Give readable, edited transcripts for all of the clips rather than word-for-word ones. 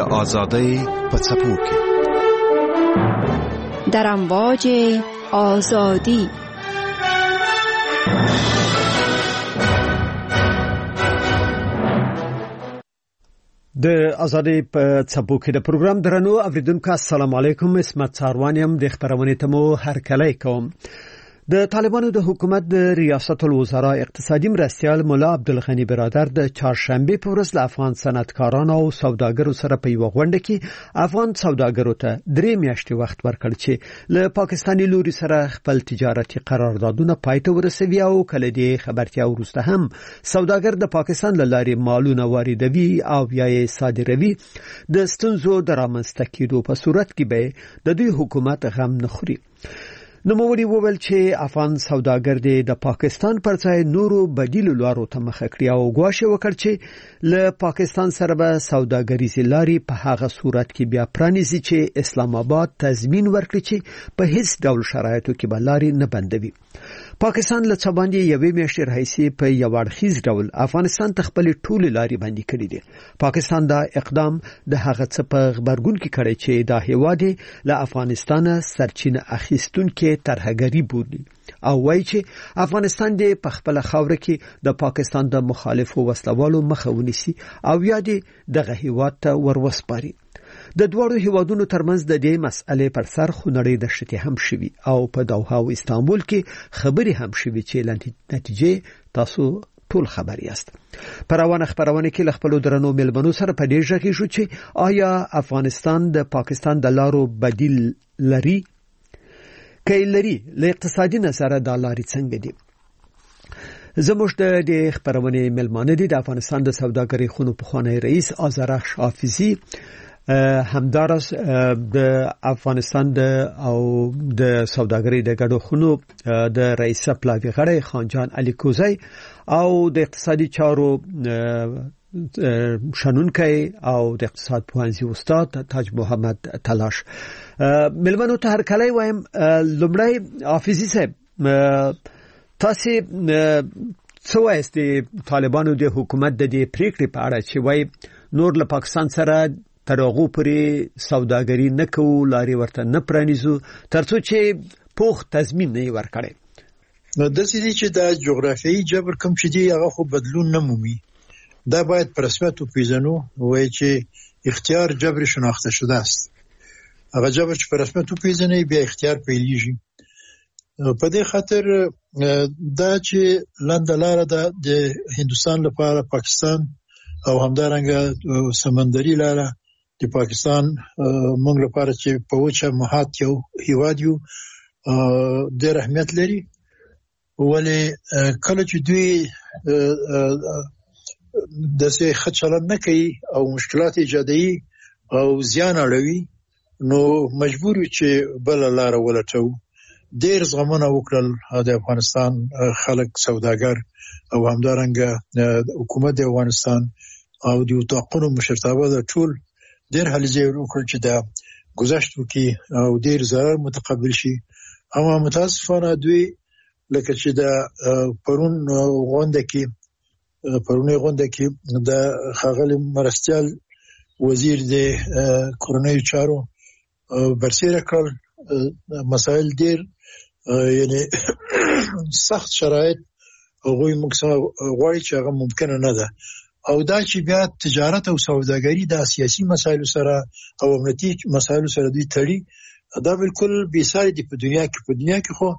آزادی په څپو کې در امواج آزادی. د آزادی په څپو کې د پروګرام درنو اوریدونکو السلام علیکم. اسمت ساروانیم د خبرونه ته مو هرکلی کوم. د طالبانو د حکومت د ریاست الوزرا اقتصادي مرستیال مولا عبدالغنی برادر د چهارشنبه په ورځ له افغان صنعتکارانو او سوداګرو سره په یو غونډه کې افغان سوداګرو ته 3 میاشتې وخت ورکړ چې له پاکستاني لوري سره خپل تجارتي قراردادونه پای ته ورسوي او کله دې خبرتیا وروسته هم سوداګر د پاکستان له لارې مالونه واردوي او یا یې صادروي د ستونزو د رامنځته کېدو په صورت کې به د دوی حکومت غم نه خوري. نوموړي وویل چې افغان سوداګر د پاکستان پر ځای نورو بدیلو لارو ته مخه کړی او غواړي وکړي چې له پاکستان سره به سوداګریزي لارې په هغه صورت کې بیا پرانیزي چې اسلام آباد تضمین ورکړي چې په هیڅ ډول شرایطو کې به لارې نه بندوي. پاکستان له څباندې یوې میاشتې راهیسې په یو اړخیز ډول افغانستان ته خپل ټول لارې بندي کړې دي. پاکستان دا اقدام د هغه څه په خبرګون کې کړی چې دا هیواد له افغانستان سرچینه اخیستونکو ترهګری بولي او وایي چې افغانستان د خپل خاور کې د پاکستان د مخالفو وسلوالو مخه ونیسي او یا دغه هیواد ته وروسپاري. د دوړو هیوادونو ترمنځ د دې مسئلې پر سر خونړۍ دښتې هم شوي او په دوحه او استانبول کې خبري هم شوي چې نتیجه تاسو ټول خبر یاست. پروانه خبرونه کې خپل درنو ملمنو سره په دې ځکه شو چې آیا افغانستان د پاکستان د لارو بدیل لري؟ کایلری له اقتصادي نظر د لارې څنګه دي؟ زموږ د خبرونه ملمانه دي د افغانستان د سوداګرۍ خونو پخوانی رئیس آذرخش حافظي، همدارس د افغانستان او د سوداګرۍ د ګډو خونو د رئیس پلاوی غړی خانجان علي کوزی او د اقتصادي چارو شنونکي او د اقتصاد پوهنځي استاد تاج محمد تلاش. ملمنو ته هرکلی وایم. لومړی حافظي صاحب، تاسو څه وایست د طالبانو د حکومت د دې پریکړې په اړه چې وایي نور له پاکستان سره تر هغه پورې سوداګري نه کوو، لارې ورته نه پرانیزو ترڅو چې پوخ تضمین نه ورکړي؟ د سړي چې د جغرافیایي جبر کوم چې دی هغه خو بدلون نه مومي. دا باید په رسمیت وپیژنو، وایي چې اختیار جبر شناخته شده است. هغه جبر چې په رسمیت وپیژني بیا اختیار پیلېږي. په دې خاطر دا چې لاندلاره د هندستان لپاره پاکستان او همدارنګه سمندري لاره د پاکستان موږ لپاره چې په وچه محاط یو هیواد یو ډېر اهمیت لري. ولې کله چې دوی داسې ښه چلند نه کوي او مشکلات ایجادوي او زیان اړوي، نو مجبور یو چې بل لاره ولټوو. ډېر زغمونه وکړل د افغانستان خلک، سوداګر او همدارنګه حکومت د افغانستان او د توقعونو مشرتابه د ټول ډېر هلې وکړ چې دا گذشت وکي او ډېر ضرر متقبل شي. اما متاسفانه دوی لکه چې د پرونی غونډه کې د ښاغلي مرستیال وزیر د کورنیو چارو برسېره کړل مسائل ډېر یعنی سخت شرایط هغوی موږ سره غواړي چې هغه ممکنه نه ده، او دا چې بیا تجارت او سوداګري د سیاسي مسایلو سره او امنیتي مسایلو سره دوی تړي، دا بالکل بې ساري دي په دنیا کې. په دنیا کې خو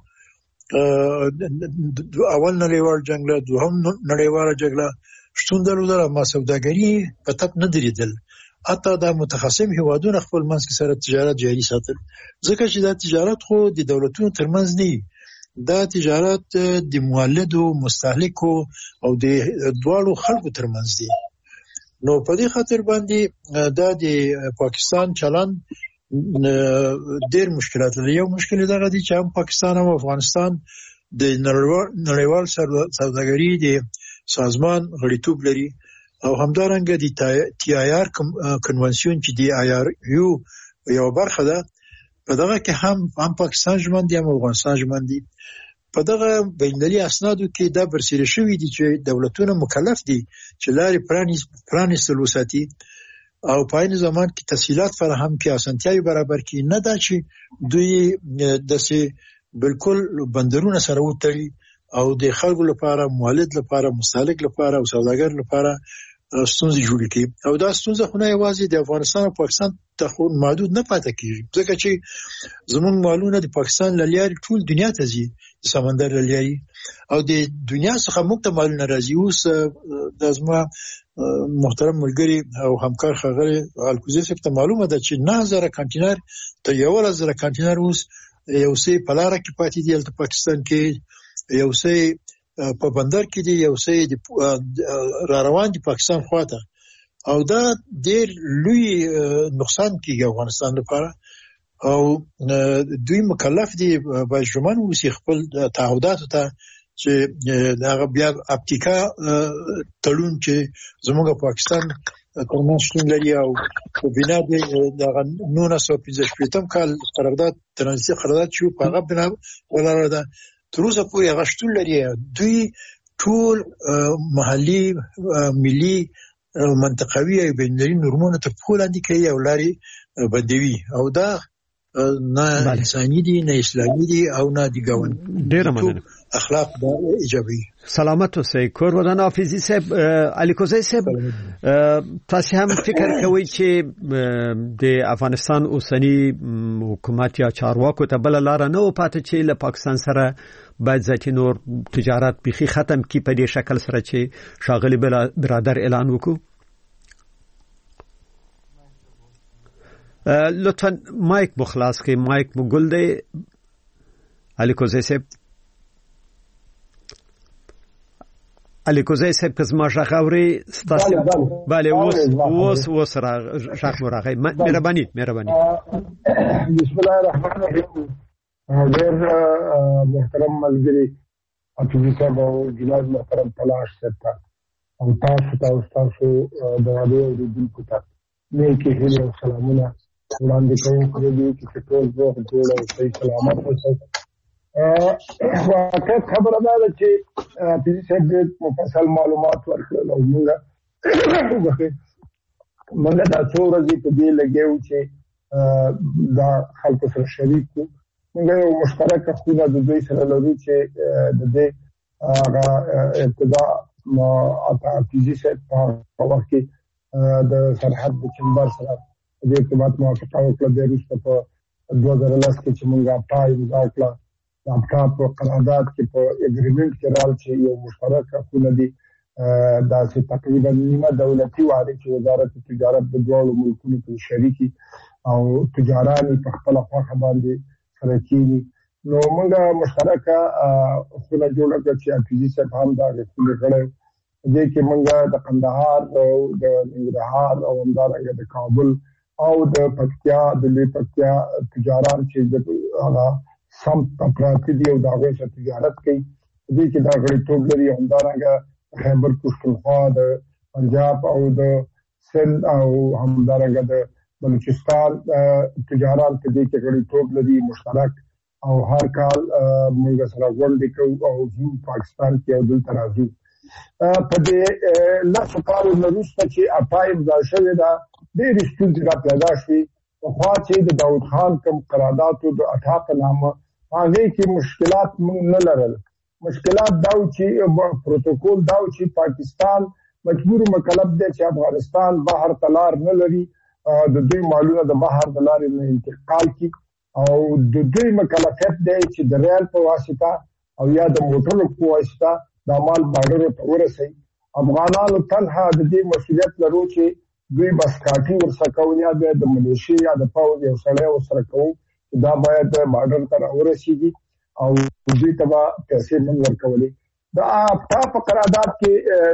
اول نړیوال جنگ له دوهم نړیواله جګړه شتون درلودل، اما سوداګري په تپ نه درېدل. حتی دا متخصم هیوادونه خپل منځ کې سره تجارت جاري ساتل، ځکه چې دا تجارت خو د دولتونو ترمنځ نه، دا تجارت د مولدو، مستهلکو او د دواړو خلکو ترمنځ دی. نو په دې خاطر باندې دا د پاکستان چلند ډېر مشکلات لري. یو مشکل دغه دی چې هم پاکستان او افغانستان د نړیوال سوداګري د سازمان غړیتوب لري او همدارنګه د تی آی آر کنونسیون چې دی آی آر یو یو برخه ده، په دغه کې هم پاکستان ژمن دي هم افغانستان ژمن دي. په دغه بین‌المللي اسنادو کې دا برسېره شوي دي چې دولتونه مکلف دي چې لارې پرانیستل وساتي او په عین زمان کې تسهیلات فراهم کې اسانتیاوي برابر کې نه دا چې دوی داسې بالکل بندرونه سره وتړي او د خلکو لپاره مولد لپاره مستهلک لپاره او سوداګر لپاره ستونزې جوړې کړي او دا ستونزه خو نه یوازې د افغانستان او پاکستان ته محدود نه پاتې کیږي ځکه چې زموږ مالونه د پاکستان لاري ټول دنیا ته ځي د سمندر لاري او د دنیا څخه موږ ته مالونه راځي. اوس د زما محترم ملګری او همکار ښاغلی الکوزي صاحب ته معلومه ده چې 9000 کانټینر ته 11000 کانټینر اوس یو څه په لاره کې پاتې دي د پاکستان کې، یو څه په بندر کې دي، یو څه را روان دي پاکستان خواته او دا ډېر لوی نقصان کیږي افغانستان لپاره او دوی مکلف دي باید ژمن اوسي خپل تعهداتو ته چې هغه بیا اپتیکا تړون چې زموږ پاکستان ترمنځ شتون لري او په بنا د 1915 کال قرارداد ترانزیتي قرارداد چې په هغه بنا ولاړه ده تر اوسه پورې هغه شتون لري. دوی ټول محلي ملي منطقوي او بین‌المللي نورمونو ته په لاندې کوي او لاري بدوي او دا نه انساني دي نه اسلامي دي او نه دي ګاون ډیره مننه اخلاق دا ایجابي. سلامت اوسئ. کور ودان حافظي صاحب الیکوزی صاحب تاسو هم فکر کوئ چې د افغانستان اوسنی حکومت یا چارواکو ته بل لار نه و پاتې چې له پاکستان سره باید ذاتي نور تجارت بيخي ختم کی په دې شکل سره چې شاغلي برادر اعلان وکړو؟ لطفا مایک مخلاص کې مایک مګل دی الیکوزی صاحب. الیکوزی صاحب کزما شخاوري ستاسو bale اوس را شخ مراغي مهرباني بسم الله الرحمن الرحیم. ډېر محترم ملګری اټوبي صاحب او جناب محترم تلاش صاحب او تاسو د راډیو اوریدونکو ته نیکی هیله او سلامونه وړاندې کوم چې ټول زه ټول صحیح سلامت اوسئ. واقعیت خبره ده چې پیسي صاحب مفصل معلومات ورکړل او موږ دا څو ورځې په دې لګیو چې دا خلکو سره شریک وو. موږ یو مشترکه خونه د دوی سره لرو چې د دې ابتدا اته پیسي صاحب په وخت کې د سرحد د چمبر سره د ارتباط موافقه وکړه. د وروسته په 2010 کې چې موږ پای وکړه دا په قرارداد کې په اګریمنت کې راځي چې یو مشترکه خونه دي دا چې تقریبا نیمه دولتي واره چې وزارت تجارت د دوه ملکونو په شریکي او تجارت په خپل خواخ باندې سره کیږي. نو موږ مشترکه خونه جوړه کړه چې اپیزي صاحب هم دا خونه کړو. دې کې موږ د قندهار او د ننګرهار او همدارنګه د کابل او د پکتیا د لوی پکتیا تجارت چې د هغه سم پراتی دی او دا غوښه تجارت کوي. دې کې دا غړیتوب لري همدارنګه خیبر پښتونخوا د پنجاب او د سند او همدارنګه د بلوچستان تجارت دې کې غړیتوب لري مشترک او هر کال موږ سره غونډې کوو او زموږ پاکستان کې او دلته راځو. په دې لاسو کارو وروسته چې اپایم دا شوی دا ډېرې ستونزې را پیدا شوې. پخوا چې د داود خان کوم قراردادو د 18 په نامه هغې کې مشکلات موږ نه لرل. مشکلات دا و چې پروتوکول دا و چې پاکستان مجبور مکلف دی چې افغانستان بهر ته لار نه لري د دوی مالونه د بهر د لارې نه انتقال کړي او د دوی مکلفیت دی چې د ریل په واسطه او یا د موټرو په واسطه دا مال بارډرو ته ورسوي. افغانانو تنها د دې مسؤلیت لرو چې دوی بس کاټي ورسره کوي یا د ملیشي یا د پاوځ یو سړی ورسره کوي دا باید بارډر ته ورسیږي او دوی ته به پیسې موږ ورکولې. د په قرارداد کې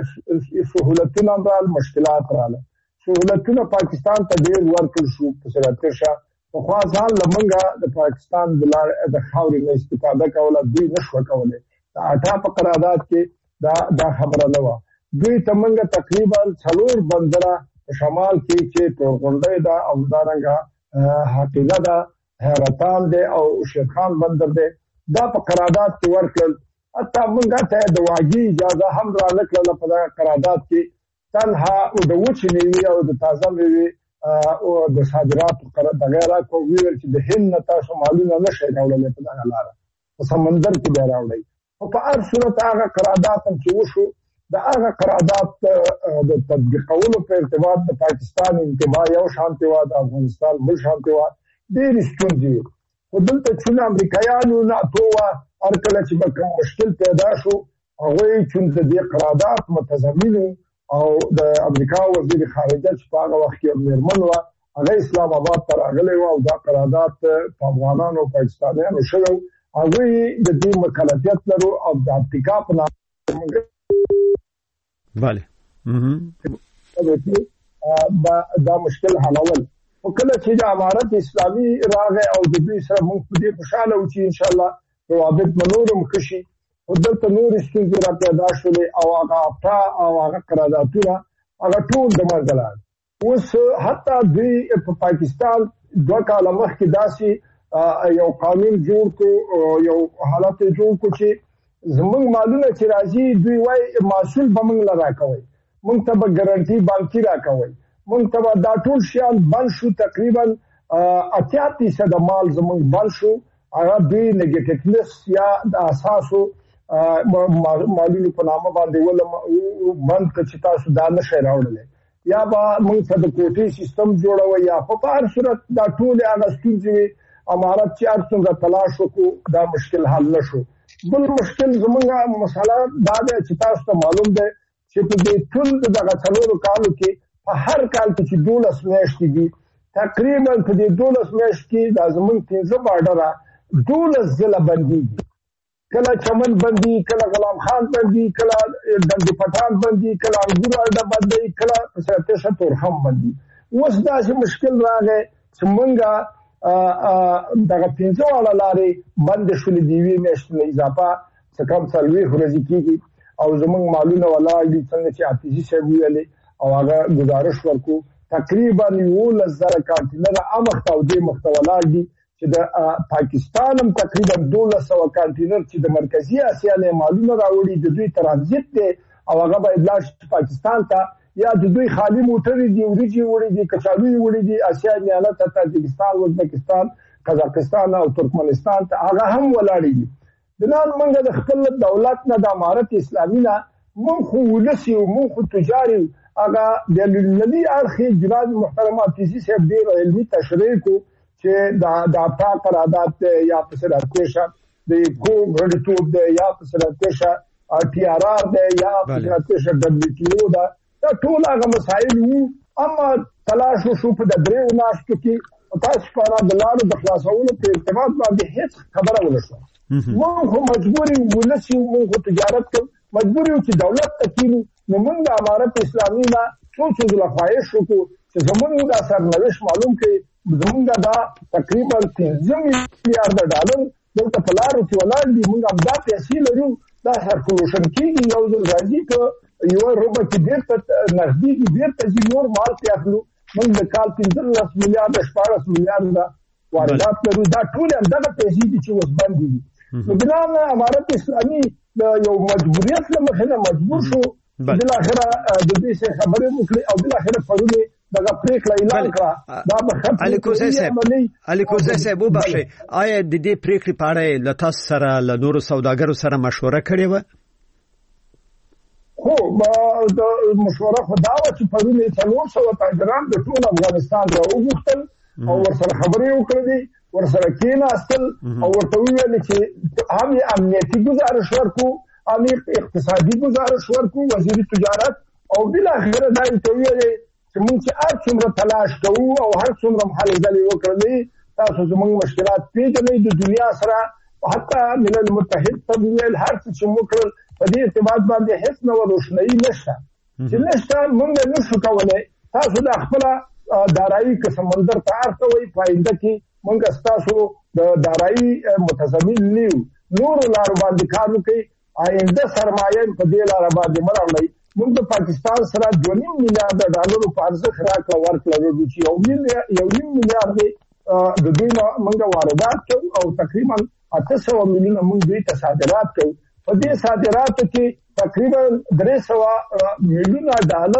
سهولتونه رال مشکلات رااله. سهولتونه پاکستان ته ډېر ورکړل شو په صورت کې پخوا ځان لمنګه د پاکستان د خاورې نه استفاده کوله دوی نشو کولای. د 18 په قرارداد کې دا خبره نه وه. دوی ته موږ تقریبا 4 بندره شمال کې چې تورغونډۍ ده او همدارنګه حقیقه ده حیرتان دی او شیرخان بندر دی دا په قرارداد کې ورکړل. حتی موږ ته د واګي اجازه هم را نکړله په دغه قرارداد کې. تنها د وچې میوې او د تازه میوې او د صادراتو دغه کو ویل چې د هند تاسو مالونه نشي راوړل په دغه لار په سمندر کې به راوړي او په هر صورت هغه قرارداد چې وشو د هغه قرارداد د تطبیقولو په ارتباط د پاکستان انتباه یو شانتي و د افغانستان بل شانتي و ډېر ستونزې خو دلته چې امریکایانو ناتو هر کله چې به کوم مشکل پیدا شو هغه چې د دې قرارداد متضمن او د امریکا وزیر خارجه چې په هغه وخت کې مېرمن و هغه اسلام آباد ته راغلی و او دا قرارداد په افغانانو او پاکستانیانو شوی هغه د دې مکلفیت لرو او د اتکا په نامه bale دا مشکل حلول او کله چې د امارت اسلامي راغی او د دې سره موږ په دې خوشاله و چې ان شاء الله روابط منورم کشي او دلته نور ستونزې را پیدا شولې او هغه افتا او هغه قراردادونه هغه ټول د منځه لاړل اوس حتی دوی په پاکستان 2 کاله مخکې داسې یو قانون جوړ کو یو حالت جوړ کو چې زمونږ مالونه چې راځي دوی وای محصول به موږ لرا کوي موږ ته به ګارانټي بانکي را کوي موږ ته دا ټول شیان بند شو تقریبا 80% د مال زمونږ بند شو هغه دوی نیگیټیونس یا د اساسو مالونو په نامه باندې ول بند کچ تاسو دا نشي راوړل یا به موږ ته د کوټي سیستم جوړوي یا په هر صورت دا ټول هغه ستونزې امارت چې ارڅنګه تلاش وکړو دا مشکل حل نشو بل مشکل زمونږه مسله دا ده چې تاسو ته معلوم ده چې په دې ټول دغه څلورو کالو کې په هر کال کې چې 12 میاشتې دي تقریبا په دې 12 میاشتې کې د زمونږ 15 بارډر 12 ځله بندي کله چمن بندي کله غلام خان بندي کله دندي پټان بندي کله انګور اډه بندي کله سرتشه تورخم بندي اوس دا مشکل راغی چې مونږه دغه 15 والا لارې بند شولې دی وی میاشتې اضافه څه کم سلوي ورځې کېږي او زمونږ مالونه ولا دي څنګه چې آتیشي شوی ویلې او هغه گزارش ورکو تقریبا 1,000 کانټینر امخته او دې مختولا دي چې د پاکستان هم تقریبا 1200 کانټینر چې د مرکزی اسیا نه مالونه راوړي د دوی ترانزیت دي او هغه باید لاړ پاکستان ته یا د دوی خالی موټر دي وريجي وړي دي کچالو وړي دي اسیا نه ته تاجکستان ازبکستان قزاقستان او ترکمنستان ته هغه هم ولاړي دي د نن موږ د خپل دولت نه د امارت اسلامي نه موږ خو ولسی او موږ تجاري هغه د لنی ارخي جناب محترم افیسی صاحب دی علمي تشریح کو چې د اپتا قرارداد یا پسراتشه د کو غړیتوب د یا پسراتشه ټي آر آر د یا پسراتشه دبليو دا ټول هغه مسائل وو اما تلاش شو په د درې ناشته کې تاسو په اړه د لارو د خلاصولو په ارتباط باندې هیڅ خبره ونشوه موږ مجبوري ولسی موږ تجارت کوو مجبوري چې دولت تکینو نو موږ د امارت اسلامي نه څو ځله خواهش وکړو چې زموږ د سرنوشت معلوم کړي زموږ دا تقریبا 15 میلیارډ ډالر دلته په لارو کې ولاړ دي موږ هم دا پیسې لرو دا سرکولوشن کېږي یو ځل راځي که یو روبه کې بیرته نږدې بیرته نور مال پیاخلو موږ د کال 15 میلیارډ 14 میلیارډ واردات لرو دا ټول همدغه پیسې دي چې اوس بند دي نو بنا امارت اسلامي د یو مجبوریت له مخې مجبور شو بل اخره د دې څخه خبرې وکړي او بل اخره پرونه دغه پریکړه اعلان کړه دا به خپل الیکوزه صاحب وبخښي آیا د دې پریکړې په اړه له تاسو سره له نورو سوداګرو سره مشوره کړې و خو د مشوره خدا و چې پرونه 400 تاجران د ټول افغانستان راوغوښتل او ورسره خبرې وکړې ورسره کېناستل او ورته ویل چې هم امنیتي گزارش ورکو هم اقتصادي گزارش ورکو وزیر تجارت او بل اخر دا ته ویل چې موږ چې هر څومره تلاش کوو او هر څومره محلزلې وکړلې تاسو زموږ مشکلات پیژنئ د دنیا سره حتی ملل متحد ته ویل هر څه موږ کړل په دې ارتباط باندې هیڅ نو روشنايي نشته چې نشته موږ نشو کولای تاسو د خپل دارایی که سمندر ته ارتوي فائدہ کې موږ تاسو د دارایی متضمن نیو نور لار باندې کار وکړي آینده سرمایه په دې لار باندې مرغلي موږ د پاکستان سره 2.5 میلیارډ ډالر په ارزښت راکړه ورکړل چې یو میلیارډ د دوی موږ واردات کوو او تقریبا 800 میلیونه موږ دوی ته صادرات کوو په دې صادراتو کې تقریبا 300 میلیونه ډالر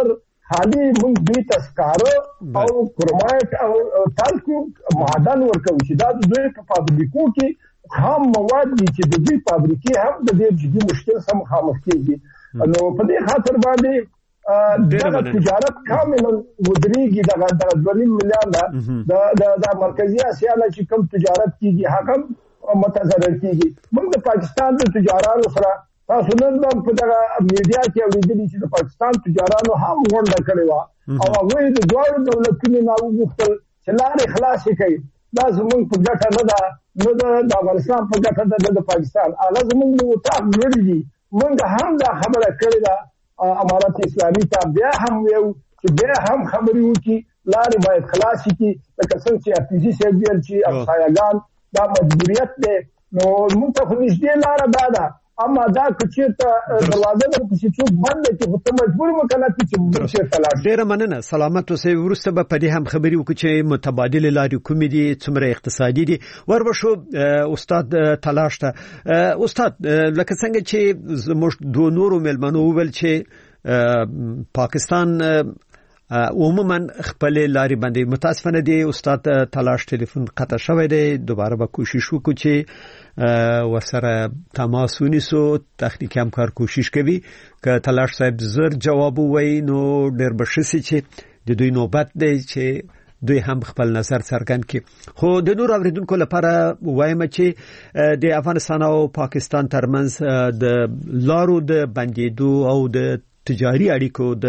خالي موږ دوی تسکاره او کرومایټ او تالکو معدن ورکوي چې دا د دوی په فابریکو کې خام مواد دي چې د دوی فابریکې هم د دې جدي مشکل سره مخامخ کېږي. نو په دې خاطر باندې دا تجارت کاملا ودرېږي. دغه 2.5 میلیارډ د مرکزی اسیا نه چې کوم تجارت کېږي هغه متضرر کېږي. موږ د پاکستان د تجارانو سره تاسو نن په دغه میډیا کې اورېدلي چې د پاکستان تجارانو هم غونډه کړې وه او هغوی د دواړو دولتونو نه وغوښتل چې لارې خلاصې کړي. دا زموږ په ګټه نه ده، نه د افغانستان په ګټه ده، نه د پاکستان. هغه زموږ د وطاق غړي دي. موږ هم دا خبره کړې ده امارت اسلامي ته، بیا هم ویو چې بیا هم خبرې وکړي لارې باید خلاصې کړي. لکه څنګه چې حفیظي صاحب ویل چې افسایهګان دا مجبوریت دی. نو موږ ته خو نږدې لاره دا ده، اما دا که چېرته دروازه درپسې څوک بنده کړي خو ته مجبور مه کنه چې موږ چېرته لاړ شو. ډېره مننه. سلامت اوسئ. وروسته به په دې هم خبرې وکړو چې متبادلې لارې کومې دي، څومره اقتصادي دي. وربشو استاد تلاش ته. استاد لکه څنګه چې زموږ دوه نورو مېلمنو وویل چې پاکستان عموما خپل لارې باندې متاسفانه دی استاد تلاش ټلیفون قطع شوی دی. دوباره به کوشش وکړو چې ورسره تماس ونیسو. تخنیکی همکار کوشش کوي که تلاش صاحب زر جواب ووایي نو ډېر به ښه شي چې د دوی نوبت دی چې دوی هم خپل نظر څرګند کړي. خو د نور اوریدونکو لپاره وایم چې د افغانستان او پاکستان ترمنځ د لارو د بندیدو او د تجاري اړیکو د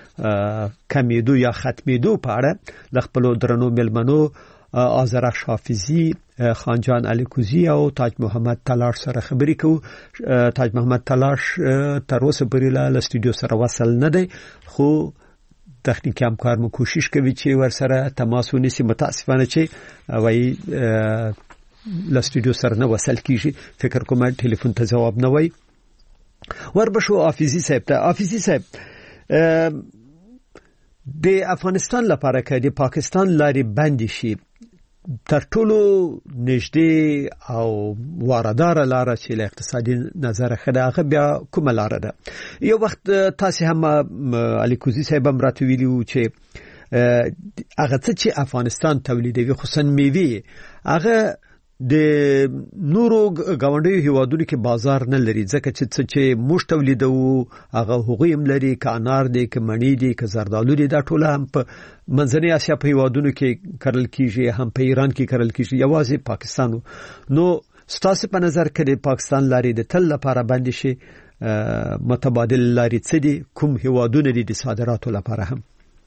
کمیدو یا ختمیدو په اړه د خپل درنو ملمنو آذرخش حافظي، خانجان الیکوزی او تاج محمد تلاش سره خبرې کوو. تاج محمد تلاش تر اوسه پورې له استودیو سره وصل نه دی، خو تخنیکی همکار مو کوشش کوي چې ورسره تماس ونیسي. متاسفانه چې وایي له استودیو سره نه وصل کیږي. فکر کوم ټلیفون ته جواب نه وایي. وربشو حافظي صاحب ته. حافظي صاحب د افغانستان لپاره که د پاکستان لارې بند شي تر ټولو نږدې او واردار لاره چې له اقتصادي نظر خدا هغه بیا کومه لاره ده؟ یو وخت تاسو هم الیکوزی صاحب هم راته ویلي وو چې هغه څه چې افغانستان تولیدوي خصوصا میوې هغه د نورو ګاونډیو هیوادونو کې بازار نه لري، ځکه چې موږ تولیدو هغه هغوی هم لري، که انار دی، که مڼې دي، که زردالو دي. دا ټول هم په منځنۍ اسیا په هیوادونو کې کرل کیږي، هم په ایران کې کرل کیږي، یوازې پاکستان. نو ستاسو په نظر کې د پاکستان لارې د تل لپاره بند شي، متبادل لارې څه دي؟ کوم هیوادونه دي د صادراتو لپاره هم؟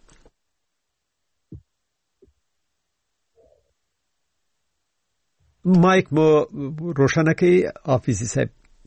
مایک مو روشنه کوي حافظي صاحب.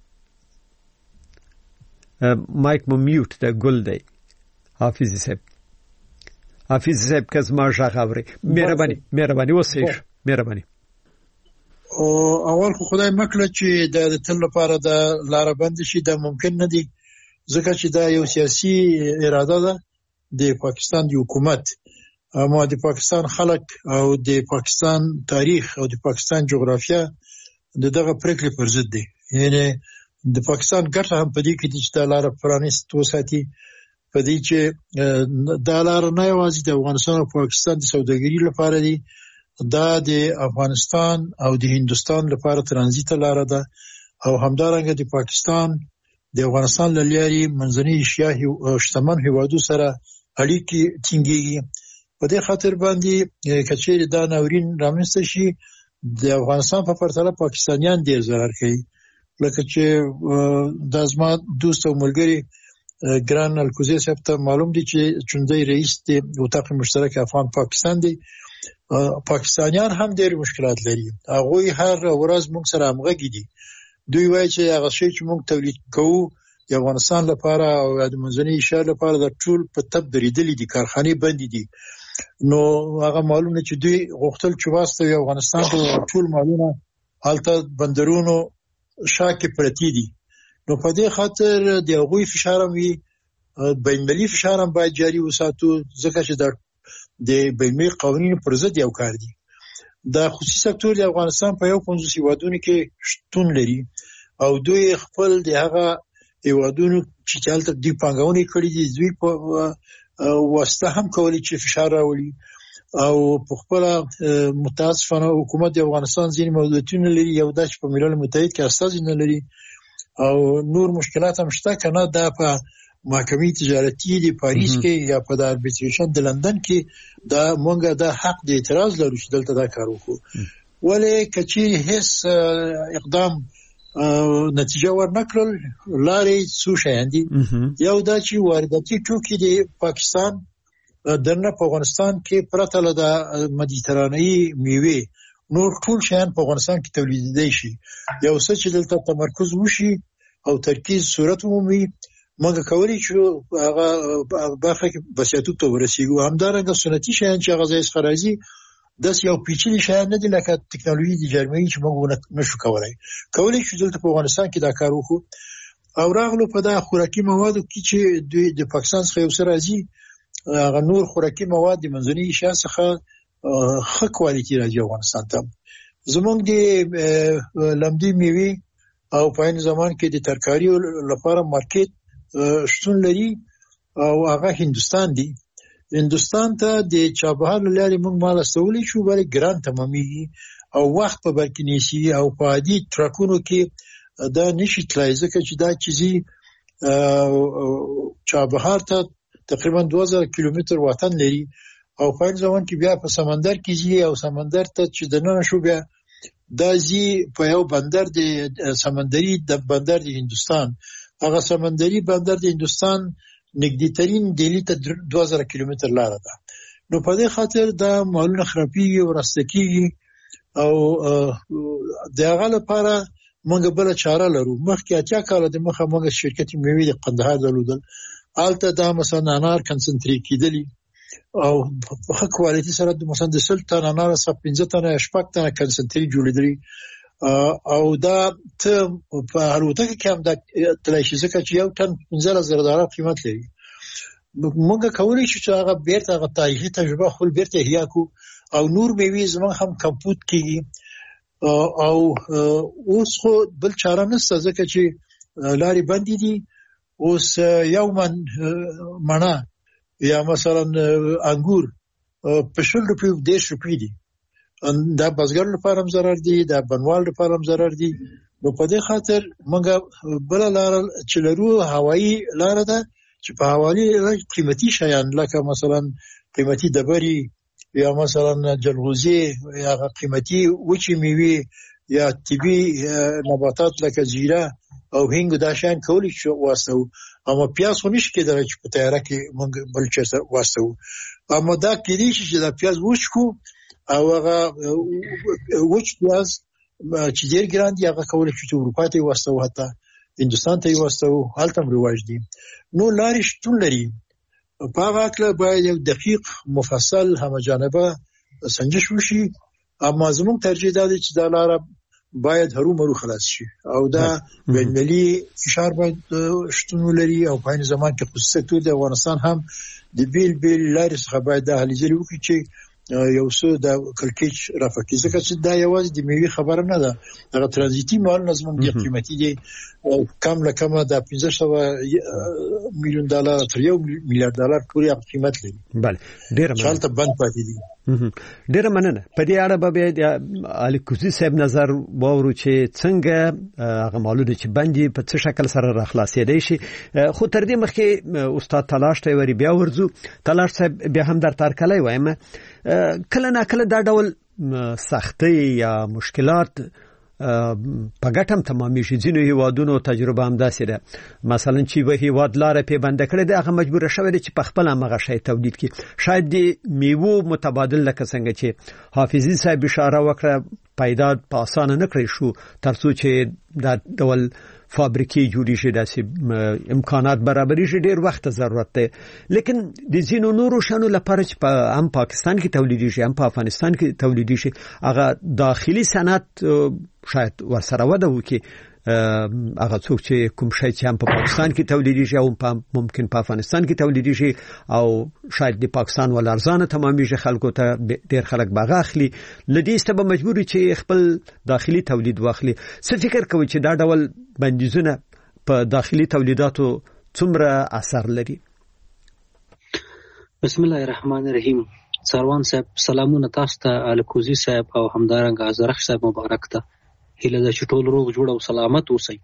مایک مو میوټ ده، ګل دی حافظي صاحب. حافظي صاحب که زما غږ اوري مهرباني وسیږ مهرباني. او اول خو خدای مکړه چې د تل لپاره د لار بند شي، دا ممکن نه دی، ځکه چې دا یو سیاسي اراده ده د پاکستان د حکومت. اما د پاکستان خلک او د پاکستان تاریخ او د پاکستان جغرافیه دغه پریکړې پر ضد دي. یعنی د پاکستان ګټه هم په دې کې چې دا لار پرانیست وساتي، په دې چې دا لار نه یوازې د افغانستان او پاکستان د سوداګرۍ لپاره دی، دا د افغانستان او د هندوستان لپاره ترانزیت لار ده، او همدارنګه د پاکستان د افغانستان له لارې منځنۍ ایشیا او شتمن هیوادو سره اړیکې ټینګېږي. په دې خاطر باندې کچېرې دا ناورین رامنځته شي، د افغانستان په پرتله پاکستانیان ډېر ضرر کوي. لکه چې دا زما دوست او ملګری ګران الکوزی صاحب ته معلوم دي چې چوندی رئیس د اتاق مشترک افغان پاکستان دی. پاکستانیان هم ډېر مشکلات لري، هغوی هر ورځ موږ سره همغږي دي. دوی وایي چې هغه شی چې موږ تولید کوو د افغانستان لپاره او د منځنۍ ایشیا لپاره د ټول په تب درېدلي دي، کارخانې بندې دي. نو هغه معلومه چې دوی غوښتل چې واستوي افغانستان ته ټول مالونه هلته بندرونو شاکې پرتی دي. نو په دې خاطر د هغوی فشار هم وي، بین‌المللي فشار هم باید جاري وساتو، ځکه چې د بین‌المللي قوانینو پر ضد یو کار دی. دا خصوصي سکتور د افغانستان په 50 هیوادونو کې شتون لري، او دوی خپل د هغه هیوادونو چې هلته دوی پانګونې کړې دي، دوی په واسطه هم کولی چې فشار راوړي او په خپل متاسفانه حکومت د افغانستان ځینې محدودیتونه لري، یو د په ملل متحد کې استازي نه لري او نور مشکلات هم شته کنه. دا په محکمې تجارتي د پاریس کې یا په د اربیټریشن د لندن کې دا مونږه د حق د اعتراض لرو چې دلته دا کار وکړو، ولې کچې هیڅ اقدام نتیجه ورنکړل. لارې څو شیان دي، یو دا چې وارداتي توکي د پاکستان دنه په افغانستان کې پرته له د مدیترانه‌ای میوه نور ټول شیان په افغانستان کې تولیدېدای شي. یو څه چې دلته تمرکز وشي او ترکیز صورت ومومي، موږ کولی شو هغه برخه کې بسیاتوب ته ورسیږو. همدارنګه سنتي شیان چې هغه ځای څخه راځي داس یو پیچلي شیان نه دي لکه ټکنالوژي د جرمني چې موږ نشو کولی شو دلته په افغانستان کې دا کار وکړو. او راغلو په دا خوراکي موادو کې چې د پاکستان څخه یو څه راځي، هغه نور خوراکي مواد د منځنۍ ایشیا څخه ښه کوالیټي راځي افغانستان ته. زمونږ د لمدی میوه او په این زمان کې د ترکاریو لپاره مارکیټ شتون لري او هغه هندستان دی. هندستان ته د چابهار لارې موږ مال استولی شو، ولی ګران تمامېږي او وخت په برکې نیسي او په عادي ټرکونو کې دا نشي تلای، ځکه چې دا چیزي چابهار ته تقریبا 2000 کیلومتر وطن لري او په این زمان کې بیا په سمندر کې ځي او سمندر ته چې دننه شو بیا دا ځي په یو بندر د سمندري د بندر د هندستان. هغه سمندري بندر د هندستان نږدې ترين دلی ته 2000 کیلومتر لار ده. نو په دې خاطر دا مالونه خرابېږي او راستکیږي او د هغه لپاره موږ بل چاره لرو. مخکې اتیا کال د مخه موږ شرکت میوه د قندهار درلودل، البته دا مثلا انار کنسنټریټ کیدلی او په ښه کوالیټي سره د مثلا د 10 تن انار څخه 15 تن شپږ تن کنسنټریټ جوړېدلی او دا ته په الوتکه کې هم د تلاشي ځکه چې یو تن $15,000 قیمت لري. موږ کولی شو چې هغه بیرته هغه تاریخي تجربه خپل بیرته احیا کو او نور میوې زموږ هم کمپوت کیږي او اوس خو بل چاره نشته ځکه چې لارې بندې دي. اوس یو مڼه یا مثلا انګور په 20 روپیو 10 روپیو دي. دا بازګر لپاره هم ضرر دي، دا بنوال لپاره هم ضرر دي. نو په دې خاطر موږ بل لار چې لرو هوایی لار ده چې په حوالی قیمتي شیان لکه مثلا قیمتي دبري یا مثلا جلغوزي یا قیمتي وچی میوه یا طبي نباتات لکه زیره او هنګ دا شیان کولی شو واسطو. اما پیاز خو نشي کېدای چې په تیاره کې موږ بل څه واسطو. اما دا کېدی چې دا پیاز وښکو او هغه وچ پیاز چې ډېر ګران دي هغه کولی شو چې اروپا ته واسطو، حتی هندستان ته واسطو، هلته هم رواج دي. نو لارې شتون لري. په هغه اړه باید یو دقیق مفصل همجانبه سنجش وشي. اما زموږ ترجیح دا دی چې دا لاره باید هرومرو خلاص شي او دا بین‌المللي فشار باید شتون لري او په این زمان کې خصوصي سکتور د افغانستان هم د بیل لارې څخه باید د هلې ځلې وکړي چې یو څه د کلکیچ رافقي، ځکه چې دا یوازې د میوې خبره نه ده، هغه ترانزیتي مال نظم ډېر قیمتي دی، کم له کمه د $500 میلیون تر $1 میلیارډ پورې قیمت لري. بله ډېر شالته بند پاتې دي. ډېر مننه. په دې اړه به علي کوزي صاحب نظر واورو چې څنګه هغه مالونه چې بندي په څه شکل سره راخلاصېدای شي. خو تر دې مخکې استاد تلاش ته وری بیا ورځو. تلاش صاحب بیا هم در ترکلای وایم کله نه کله دا ډول سختي یا مشکلات په ګټم تمامېږي. ځینو هیوادونو تجربه هم داسې ده، مثلا چې به هیواد لاره په بند کړي د هغه مجبور شوی دی چې په خپل هغه شی تولید کړي. شاید د میوه متبادل لکه څنګه چې حافظي صاحب اشاره وکړه پیدا په اسانه نه کړی شو ترڅو چې دا ډول فابریکې جوړې شي، داسې امکانات برابرې شي، ډېر وخت ضرورت دی. لیکن د ځینو نورو شانو لپاره چې په هم پاکستان کې تولیدي شي هم په افغانستان کې تولیدي شي، هغه داخلي صنعت شاید ورسره وده وکړي. هغه څوک چې کوم شی چې هم په پاکستان کې تولیدي شي او ممکن په افغانستان کې تولیدي شي او شاید د پاکستان ول ارزانه تمامېږي، خلکو ته ډېر خلک باغ اخلي، لدې ست به مجبور چې خپل داخلي تولید واخلي. څه فکر کوي چې دا ډول بندیزونه په داخلي تولیداتو څومره اثر لري؟ بسم الله الرحمن الرحیم. سروان صاحب سلامونه تاسو ته، الکوزی صاحب او همدارنګه ازرخ صاحب مبارک ته. هیله ده چې ټول روغ جوړ او سلامت اوسئ.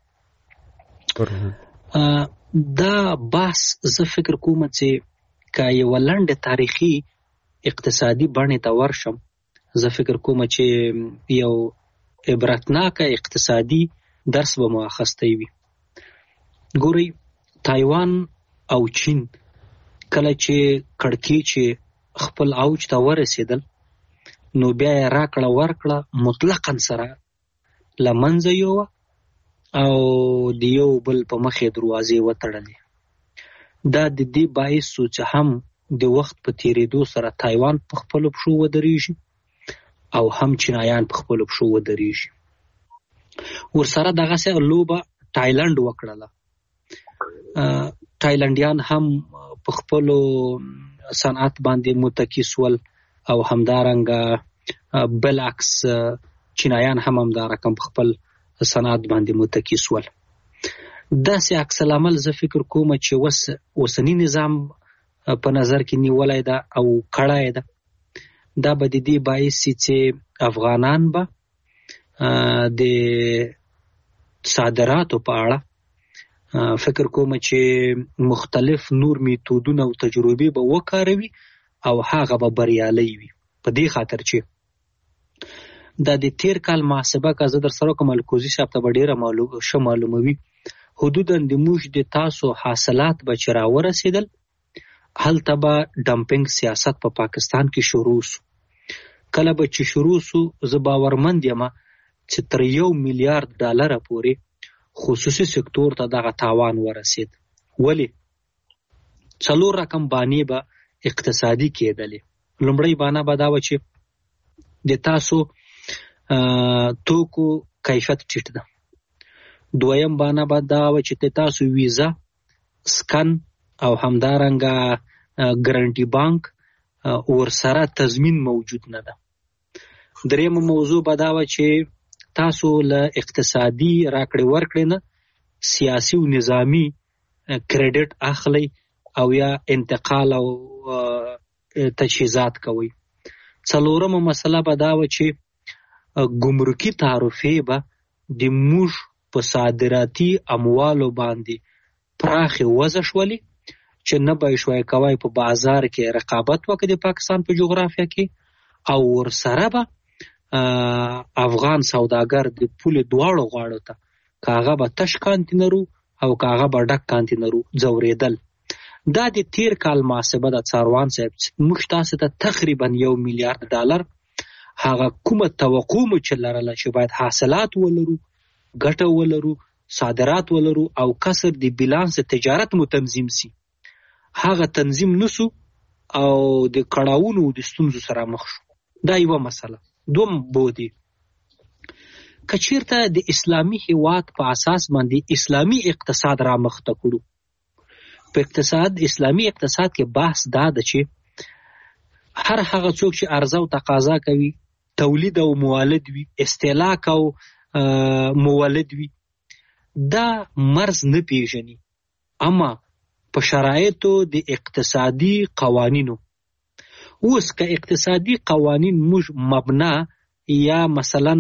دا بحث زه فکر کوم چې که یو لنډ تاریخي اقتصادي بڼې ته ورشم، زه فکر کوم چې یو عبرتناکه اقتصادي درس به مو اخیستی وي. ګورئ، تایوان او چین کله چې کړکېچې خپل اوج ته ورسېدل، نو بیا یې راکړه ورکړه مطلقاً سره له منځه یووه او د یو بل په مخې دروازې وتړلې. دا د دې باعث شو چې هم د وخت په تېرېدو سره تایوان په خپلو پښو ودرېږي او هم چینایان په خپلو پښو ودرېږي. ورسره دغسې لوبه تایلنډ وکړله. تایلنډیان هم په خپلو صنعت باندې متکی سول او همدارنګه بلعکس چینایان هم همدا رقم په خپل صنعت باندې متکی سول. داسې عکس العمل زه فکر کوم چې اوسنی نظام په نظر کې نیولی ده او کړی ده. دا به د دې باعث چې افغانان به د صادراتو په اړه فکر کوم چې مختلف نور میتودونه او تجربې به وکاروي او هغه به بریالی وي. په دې خاطر چې دا د تیر کال محاسبه که زه در سره کوم الکوزي صاحب ته به ډېره معلوموي، حدودا د موږ د تاسو حاصلات به چې راورسېدل، هلته به ډمپینګ سیاست په پاکستان کې شروع سو. کله به چې شروع سو، زه باورمند یم چې تر $1 میلیارد پورې خصوصي سکتور ته دغه تاوان ورسید. ولی 4 رقم بانې به اقتصادي کېدلې. لومړی بانه به دا و چې د تاسو توکو کیفیت ټیټ ده. دویم بانه به دا و چې د تاسو ویزا، سکن او همدارنګه ګارنټي بانک ورسره تضمین موجود نه ده. دریم موضوع به دا و چې تاسو له اقتصادي راکړې ورکړې نه سیاسي او نظامی کریډټ اخلي او یا انتقال او تجهیزات کوي. څلورمه مسله به دا و چې ګمرکي تعرفې به د موږ په صادراتي اموالو باندې پراخې وضع شولې چې نه به یې شوی کوی په بازار کې رقابت وکړي د پاکستان په جغرافیه کې، او ورسره به افغان سوداګر د پولې دواړو غاړو ته که هغه به تش کانتینرو او که هغه به ډک کانتینرو ځورېدل. دا د تیر کال محاسبه د څاروان صاحب موږ تاسو ته تقریبا $1 میلیارد هغه کومه توقع مو چې لرله چې باید حاصلات ولرو، ګټه ولرو، صادرات ولرو او کسر د بیلانس تجارت مو تنظیم سي، هغه تنظیم نسو او د کړاوونو د ستونزو سره مخ شو. دا یوه مسله. دوم بودی که چیرته د اسلامي هیواد په اساس باندې اسلامي اقتصاد را مخته کړو. په اسلامي اقتصاد کې بحث دا ده چې هر هغه څوک چې عرضه او تقاضا کوي، تولید او مولد وي، استهلاک او مولد وي، دا مرز نه پیژني. اما په شرایطو د اقتصادي قوانینو، اوس که اقتصادي قوانین موږ مبنا یا مثلا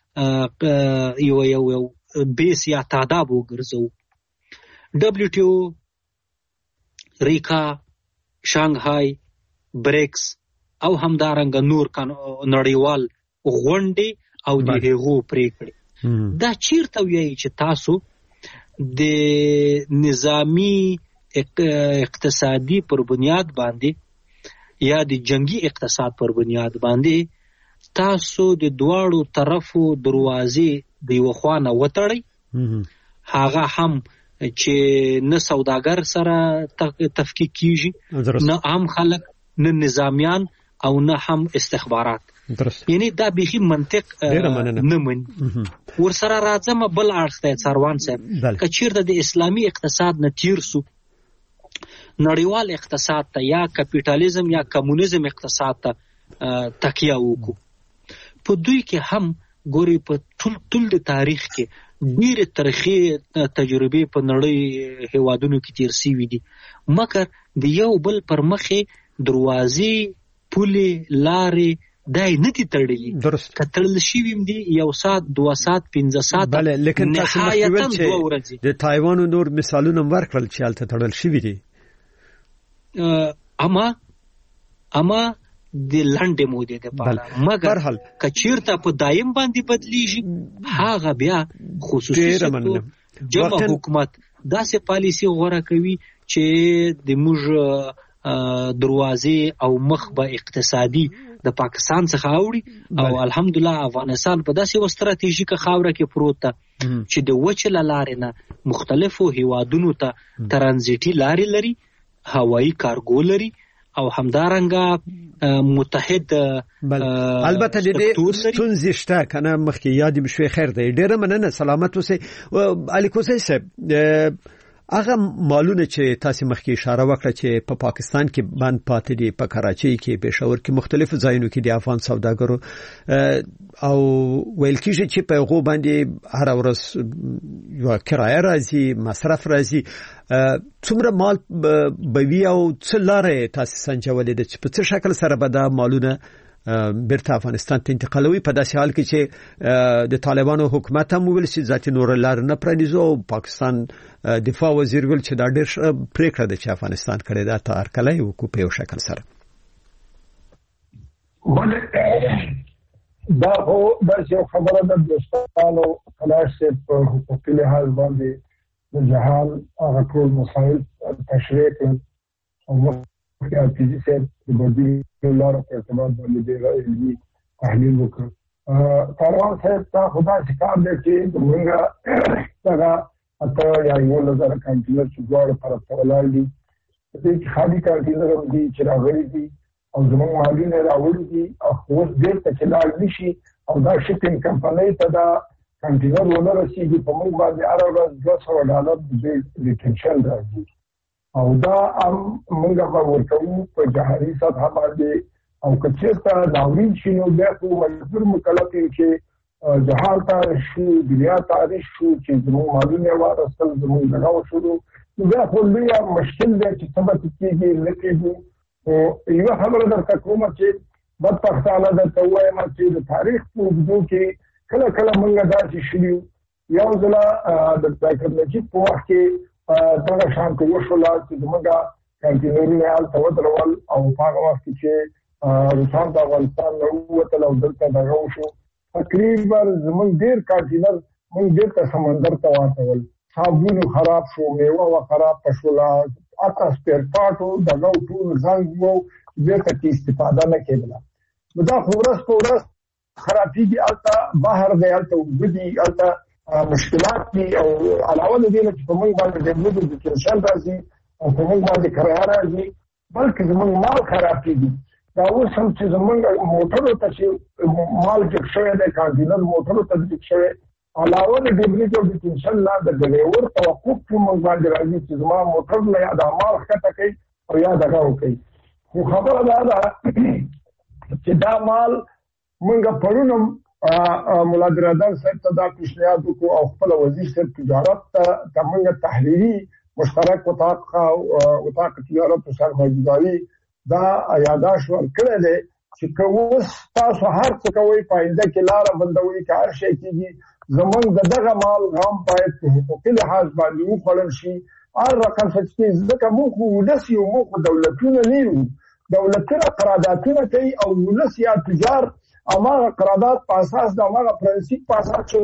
یو بیس یا تعداد وګرځو، WTO، ریکا، شانګهای، بریکس او همدارنګه نور نړیوال غونډې او د هغو پریکړې، دا چیرته وایي چې تاسو د نظامی اقتصادي پر بنیاد باندې یا د جنگي اقتصاد پر بنیاد باندې تاسو د دواړو طرفو دروازې د یو خوانه وتړئ، هغه هم چې نه سوداګر سره تفکیک کیږي، نه عام خلک، نه نظامیان او نه هم استخبارات. یعنی دا بیخي منطق نه مني. ورسره راځم بل اړخ ته څاروان صاحب، که چیرته د اسلامي اقتصاد نه تیر سو نړیوال اقتصاد ته یا کپیټالیزم یا کمونیزم اقتصاد ته تکیه وکړو، په دوی کې هم ګوري په ټول د تاریخ کې ډېرې تاریخي تجربې په نړۍ هیوادونو کې تیر شوي دي، مګر د یو بل پر مخې دروازې پولې لارې دای نه دي تړلي درست کتل شي ویم دي 1 ساعت 2 ساعت 15 ساعت بله لیکن تاسو مخکې چې د تایوان نور مثالونه ورکړل چې هلته تړل شوي دي اما د لنډې مودې دپاره مګر که چېرته په دایم باندې بدلیږي هغه بیا خصوصي سکتور جمع حکومت داسې پالیسي غوره کوي چې د موږ دروازې او مخ به اقتصادي د پاکستان څخه اوړي او الحمدلله افغانستان په داسې یو ستراتیژیکه خاوره کې پروت ده چې د وچې له لارې نه مختلفو هیوادونو ته ترانزیټي لارې لري هوایي کارګو لري او همدارنګه متحد البته د دې ستونزې شته کنه مخکې یاد مې شوې خیر دی ډېره مننه سلامت اوسئ علي کوزی صاحب هغه مالونه چې تاسو مخکې اشاره وکړه چې په پاکستان کې بند پاتې دي په کراچۍ کې پېښور کې مختلفو ځایونو کې د افغان سوداګرو او ویل کېږي چې په هغو باندې هر ورځ یو کرایه راځي مصرف راځي څومره مال به وي او څه لارې تاسو سنجولې ده چې په څه شکل سره به دا مالونه بیرته افغانستان ته انتقالوي په داسې حال کې چې د طالبانو حکومت هم ویل چې ذاتي نور لار نه پرانیزو او پاکستان دفاع وزیر ویل چې دا ډېر پریکړه ده چې افغانستان کړی دا ته هرکلی وکړو په یو شکل سره دا خو داسې یو خبره ده دوستانو کلاش صاحب په حقوقي لحاظ باندې د جهان هغه ټول مسایل تشریح کړل او مخکې صاحب د بدیل لارو په اعتبار باندې ډېر علمي تحلیل وکړ کاروان صاحب تا خدا کار دی چې موږ هغه اته یا 11,000 کانټینر چې دواړه طرف ته ولاړ دي په دې کې خالي کانټینر هم دي چې راغلي دي او زموږ مالونه راوړي دي او اوس بېرته چې لاړ نه شي او دا شپینګ کمپنۍ ته دا کانټینر ونه رسېږي په موږ باندې هره ورځ $200 د ریټنشن راځي او دا موږ به ورکوو په جهاني سطح باندې او که چېرته ناورین شي نو بیا خو مجبور مکلف یو چې جهان ته شو دنیا ته شو چې زموږ مالونه واخیستل زموږ دغه وشو نو بیا خو لویه مشکل دی چې څه به کېږي نه کېږي یوه خبره درته کوم چې بدبختانه درته ووایم چې د تاریخ په اوږدو کې کله کله موږ داسې شوي یو ځله د ډاکټر نجیب په وخت کې دغه شانته وشوله چې زموږ کانټینرونه هلته ودرول او په هغه وخت کې چې روسان د افغانستان نه ووتل او دلته دغه وشو تقریبا زموږ ډېر کانټینر موږ بېرته سمندر ته واچول صابون خراب شو میوه خراب شوله حتی سپیر پارټ دغه ټول زنګ وو بېرته کې استفاده نه کېدله نو دا خو ورځ په ورځ خرابېږي هلته بهر دی هلته اوبه دي هلته مشکلات دي او علاوه له دې نه چې په موږ باندې د لوګو د ټینشن راځي او په موږ باندې کرایه راځي بلکې زموږ مال خراب کېږي دا اوس هم چې زموږ موټرو ته چې مال جګ شوی دی کانټینر موټرو ته جګ شوی علاوه د ډیبریج او د ټینشن نه د ډریور توقف په موږ باندې راځي چې زما موټر نه یا دا مال ښکته کوي او یا دغه وکړي خو خبره دا ده چې دا مال موږ پرون مولا برادر صاحب ته دا پیشنهاد وکړو او خپل وزیر صاحب تجارت ته موږ تحریري مشترک اتاق تجارت او سرمایه‌گذاري دا یاداش ورکړی دی چې که اوس تاسو هر څه کوئ په آینده کې لاره بندوئ که هر شی کېږي زموږ د دغه مال غم باید په حقوقي لحاظ باندې وخوړل شي هر رقم څه چې ځکه موږ خو ولس یو موږ خو دولتونه نه یو دولتونه قراردادونه کوي او ولس یا تجار اماغه قرارداد په اساس د اماغه پرنسپ په اساس چې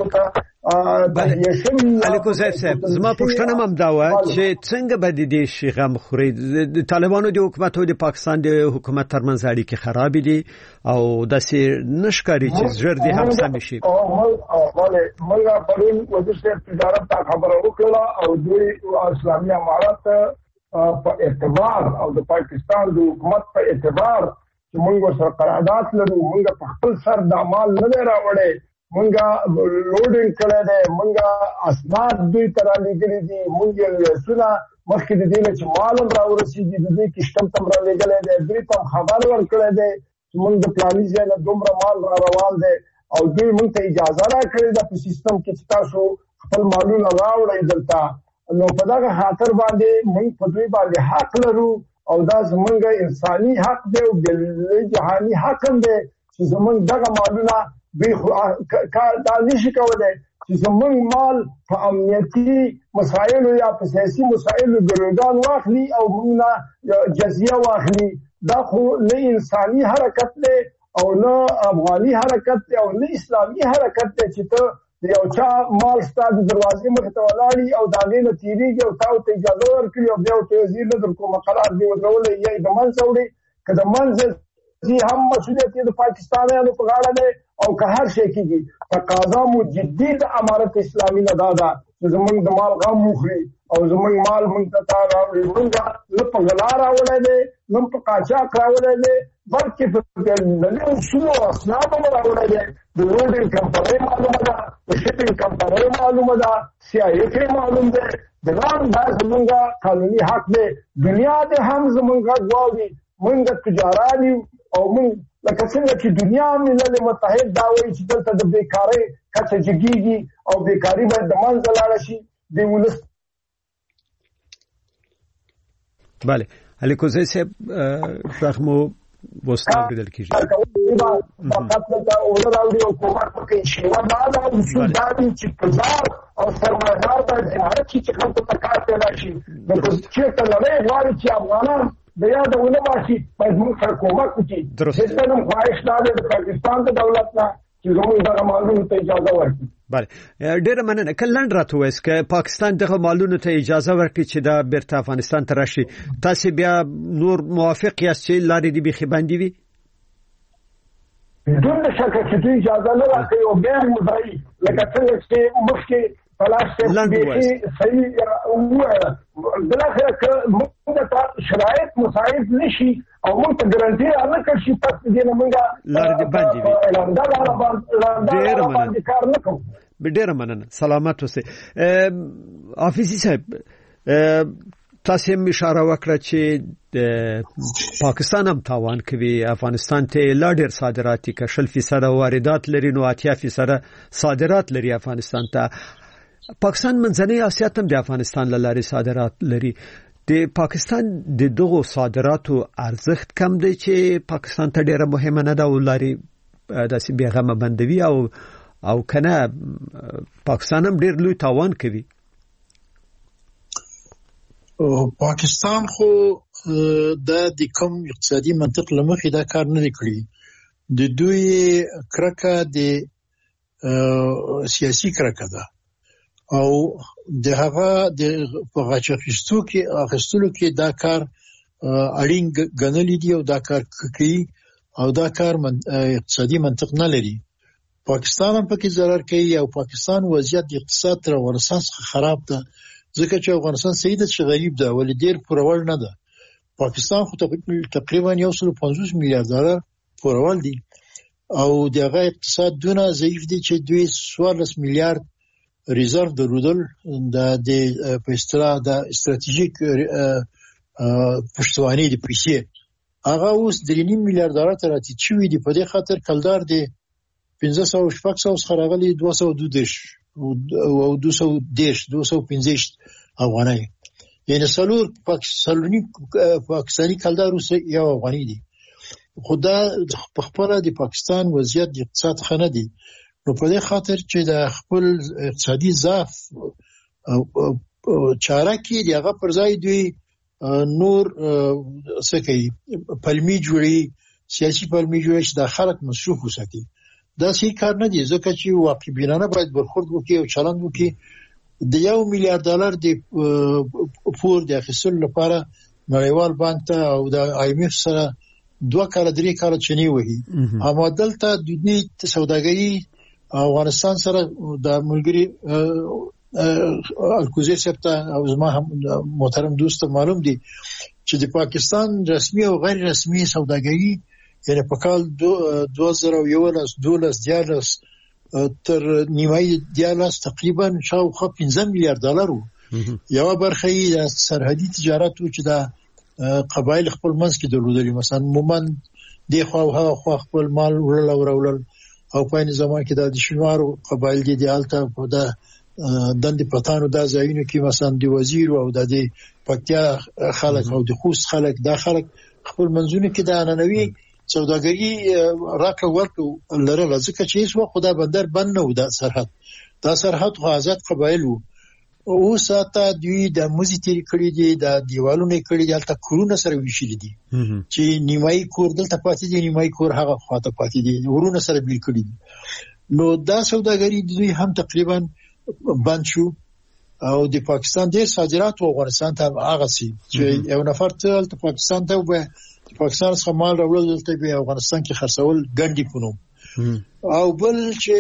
علي کوزی صاحب زما پوښتنه هم دا وه چې څنګه به د دې شي غم خوري د طالبانو د حکومت او د پاکستان د حکومت ترمنځ اړیکې خرابې دي او داسې نه ښکاري چې ژر دې هم سمې شي موږ پرون وزیر صاحب تجارت ته خبره وکړله او دوی اسلامي امارات په اعتبار او د پاکستان د حکومت په اعتبار چې موږ سره قرارداد لرو موږ په خپل سر د مال نه دی راوړی موږ لوډینګ کړی دی موږ اسناد دوی ته رالېږلي دي موږ یې لیسونه مخکې د دې نه چې مال هم راورسېږي د دوی کشتم ته هم رالېږلی دی دوی ته هم خبر ورکړی دی چې موږ د پلاني ځای نه دومره مال را روان دی او دوی موږ ته اجازه راکړې ده په سیستم کې چې تاسو خپل مالونه راوړئ دلته نو په دغه خاطر باندې موږ په دوی باندې حق لرو او دا زمونږ انساني حق دی او بل جهاني حق هم دی چې زمونږ دغه مالونه دا نشي کولی چې زمونږ مال په امنیتي مسایلو یا په سیاسي مسایلو ګروګان واخلي او موږ جزیه واخلي. دا خو نه انساني حرکت دی او نه افغاني حرکت دی او نه اسلامي حرکت دی چې ته یو چا مال ستا د دروازې مخې ته ولاړي او د هغې نه تېرېږي او تا ورته اجازه ورکړي او بیا ورته وزیر نه در کومه قرار دې ودرولی یا یې د منځه وړي. که د منځه ځي هم مسؤلیت یې د پاکستانیانو په غاړه دی او که هر شی کېږي. تقاضا مو جدي د امارت اسلامي نه دا ده چې زمونږ د مال غم وخوري او زمونږ مال مونږ ته راوړي. مونږ نه په غلا راوړی دی نه په قاچاق راوړی دی بلکې په بینالمللي اصولو او اسنادو مو راوړی دی. د لوډینګ کمپنۍ معلومه ده، د شپینګ کمپنۍ معلومه ده، CIA معلوم دی. دغه دا زمونږ قانوني حق دی. دنیا دې هم زمونږ غږ واوري. مونږ تجاران یو او مونږ لکه څنګه چې دنیا ملل متحد دا وایي چې دلته د بیکارۍ کچه جګېږي او بیکاري باید د منځه لاړه شي د ولس. بله علیکوزی صاحب غږ مو وسته اورېدل کېږي. فقط دلته اوړه راوړي او کومک وکړي. شیوه دا ده اصول دا دي چې تجار او سرمایه‌دار باید زیارت شي چې خلکو ته کار پیدا شي. نو که چېرته نړۍ غواړي چې افغانان د یاده ونه باسي باید موږ سره کومک وکړي. هېڅ هم خواهش دا دی د پاکستان د دولت نه چې زموږ دغه مالونو ته اجازه ورکړي. بله ډېره مننه. که لنډ راته ووایاست که پاکستان دغه مالونو ته اجازه ورکړي چې دا بیرته افغانستان ته راشي تاسې بیا نور موافق یاست چې لارې دې بیخي بندې وي؟ بدون شکه چې دوی اجازه نه راکوي او بیا یې مدعي لکه څنګه چې مخکې پلاس بیخي صحیح وویله. بالاخره که موږ ته شرایط مساعد نشي او موږ ته ګارنټي رانه کړ شي پس دې نه موږ لارې دې بندې وي. باندې کار نه کوو. ډېره مننه. سلامت اوسئ. حافظي صاحب تاسې هم اشاره وکړه چې پاکستان هم تاوان کوي افغانستان ته لا ډېر صادرات یې که 0% واردات لري نو 80% صادرات لري افغانستان ته. پاکستان منځنۍ اسیا ته هم د افغانستان له لارې صادرات لري. د پاکستان د دغو صادراتو ارزښت کم دی چې پاکستان ته ډېره مهمه نه ده او لارې داسې بېغمه بندوي او که نه پاکستان هم ډېر لوی تاوان کوي. پاکستان خو د کوم اقتصادي منطق له مخې دا کار نه دی کړی. د دوی کرکه د سیاسي کرکه ده او د هغه د غچ اخیستلو کې دا کار اړین ګڼلی دی او دا کار کوي او دا کار اقتصادي منطق نه لري. پاکستان هم پکې ضرر کوي او پاکستان وضعیت د اقتصاد تر افغانستان څخه خراب ده ځکه چې افغانستان صحیح ده چې غریب ده ولې ډېر پورول نه ده. پاکستان خو تقریبا 150 میلیارډ ډالر پورول دي او دغه اقتصاد دونه ضعیف دي چې دوی 14 میلیارډ ریزرو درلودل د په اصطلاح د استراتیژیک پشتواني د پیسې هغه اوس 3.5 میلیارډ ډالر ته راټیټ شوی دی. په دې خاطر کلدار دی 1500 شپږ څخه راغلي 212 او 215 افغانۍ یعنی څلور پاکستاني کلدار اوس یو افغاني دی. خدا په خپل د پاکستان وضعیت د اقتصاد خنه دی نو په دې خاطر چې د خپل اقتصادي ضعف چاره کې دغه پر ځای دوی نور څه کوي پلمي جوړي سیاسي پلمي جوړي چې د خلک مصروف وساتي. دا صحیح کار نه دی ځکه چې واقع بینانه باید برخورد وکړي او چلند وکړي. د 1 میلیارډ ډالر د پور د اخیستلو لپاره نړیوال بانک ته او د IMF سره 2 کال 3 کال چنی وهي. اما دلته د دې سوداګري افغانستان سره د ملګری الکوزی سپتا او زما هم محترم دوست معلوم دي چې د پاکستان رسمي او غیر رسمي سوداګري یعنی په کال 2011 تر نیمایي دیالس تقریبا شاوخوا 15 میلیارډ ډالر وو. یو برخه یې سرحدي تجارت وو چې د قبایل خپل منځ کې درلودل مثلا مومن دی خو خپل مال ورول او په نظام کې د شینوارو قبایل دي د الته په د دند پټانو دا ځایونه کې مثلا د وزیر او د پکتیا خلک او د خوست خلک دا خلک خپل منځونه کې د اننوي سوداګري راکړه ورکړه لره ځکه چې هیڅ وخت دا بندر بند نه و دا سرحد خو آزاد قبایل وو او ساته دوی د موزي تیری کړی دي د دیوالونو کړی دي البته کورونه سره ویشل دي چې نیمای کور دلته پاتې دي نیمای کور هغه خواته پاتې دي ورونه سره بیل کړی دي نو دا سوداګري دوی هم تقریبا بند شو او د پاکستان ډیر صادرات افغانستان ته هغه سي چې یو نفر ته پاکستان ته به پاکستان څخه مال راوړل دلته به افغانستان کې خرڅول ګڼي پونو او بل چې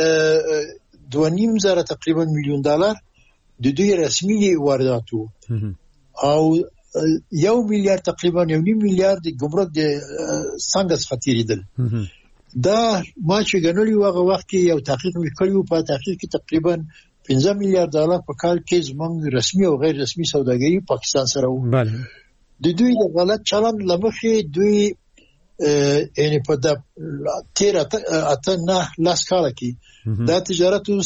2.5 تقریبا میلیون ډالر د دوی رسمي وارداتو او 1 میلیارډ تقریبا 1.5 میلیارډ د ګمرک د څنګه خطرېدل دا ما چې غنولي هغه وخت کې یو تحقیق وکړیو په تحقیق کې تقریبا 15 میلیارډ ډالر په کال کې زمونږ رسمي او غیر رسمي سوداګري پاکستان سره و د دوی د غلط چلند لمخې دوی یعنی په د 13 لاس کال کې دا تجارت اوس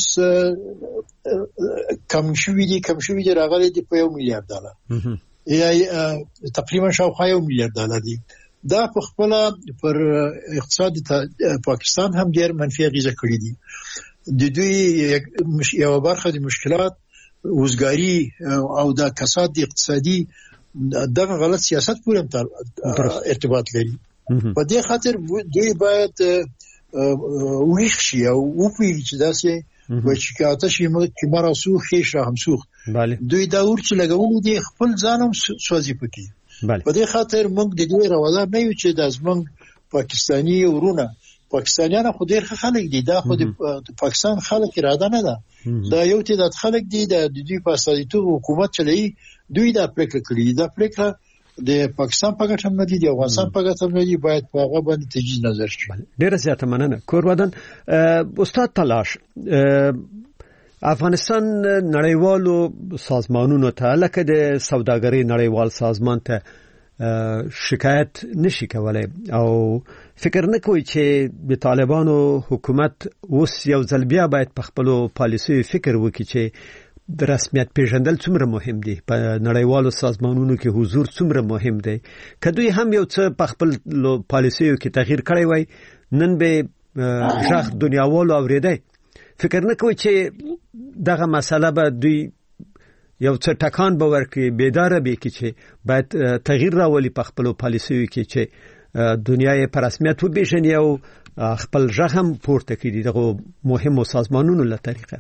کم شوی دی راغلی دی په 1 میلیارډ ډالر یا تقریبا شاوخوا 1 میلیارډ ډالر دی دا په خپل پر اقتصاد پاکستان هم ډیر منفي اغیزه کړې دي د دوی یو برخه د مشکلات وزګاری او د کساد اقتصادي دغه غلط سیاست پورې ارتباط لري په دې خاطر دوی باید ویښ شي او وپوهیږي چې داسې چې کاته شي چې مرا سوخ خېش هم سوخ دوی دا ورچ لګول دي خپل ځانم سوځي پکې په دې خاطر موږ د دې راوړل نه یو چې د زمنګ پاکستاني ورونه پاکستانیان خو ډېر خلک دي دا خو د پاکستان خلک اراده نه ده دا یو تعداد خلک دي د دوی په اساسیتو حکومت چلی دوی دا پریکړه کړې دا پریکړه د پاکستان په ګټه نه دي د افغانستان په ګټه نه دي باید په هغه باندې تجدید نظر شي ډېر زیاته مننه کورودن استاد تلاش افغانستان نړیوالو سازمانونو ته لکه د سوداګرۍ نړیوال سازمان ته شکایت نشي کولای او فکر نه کوي چې د طالبانو حکومت اوس یو ځل بیا باید په خپل پالیسي فکر وکړي چې د رسمیت پیژندل څومره مهم دي په نړیوالو سازمانونو کې حضور څومره مهم دی کدوې هم یو څه په خپل پالیسیو کې تغییر کړی وای نن به ژغ دنیاوالو اوریدای فکر نه کوي چې دغه مسله به دوی یو څه ټکان به ورکړي بیداره به کې چې باید تغییر راولي په خپل پالیسیو کې چې دنیا یې په رسمیت وبېژني او خپل ژغ هم پورته کړي دغه مهمو سازمانونو له طریقه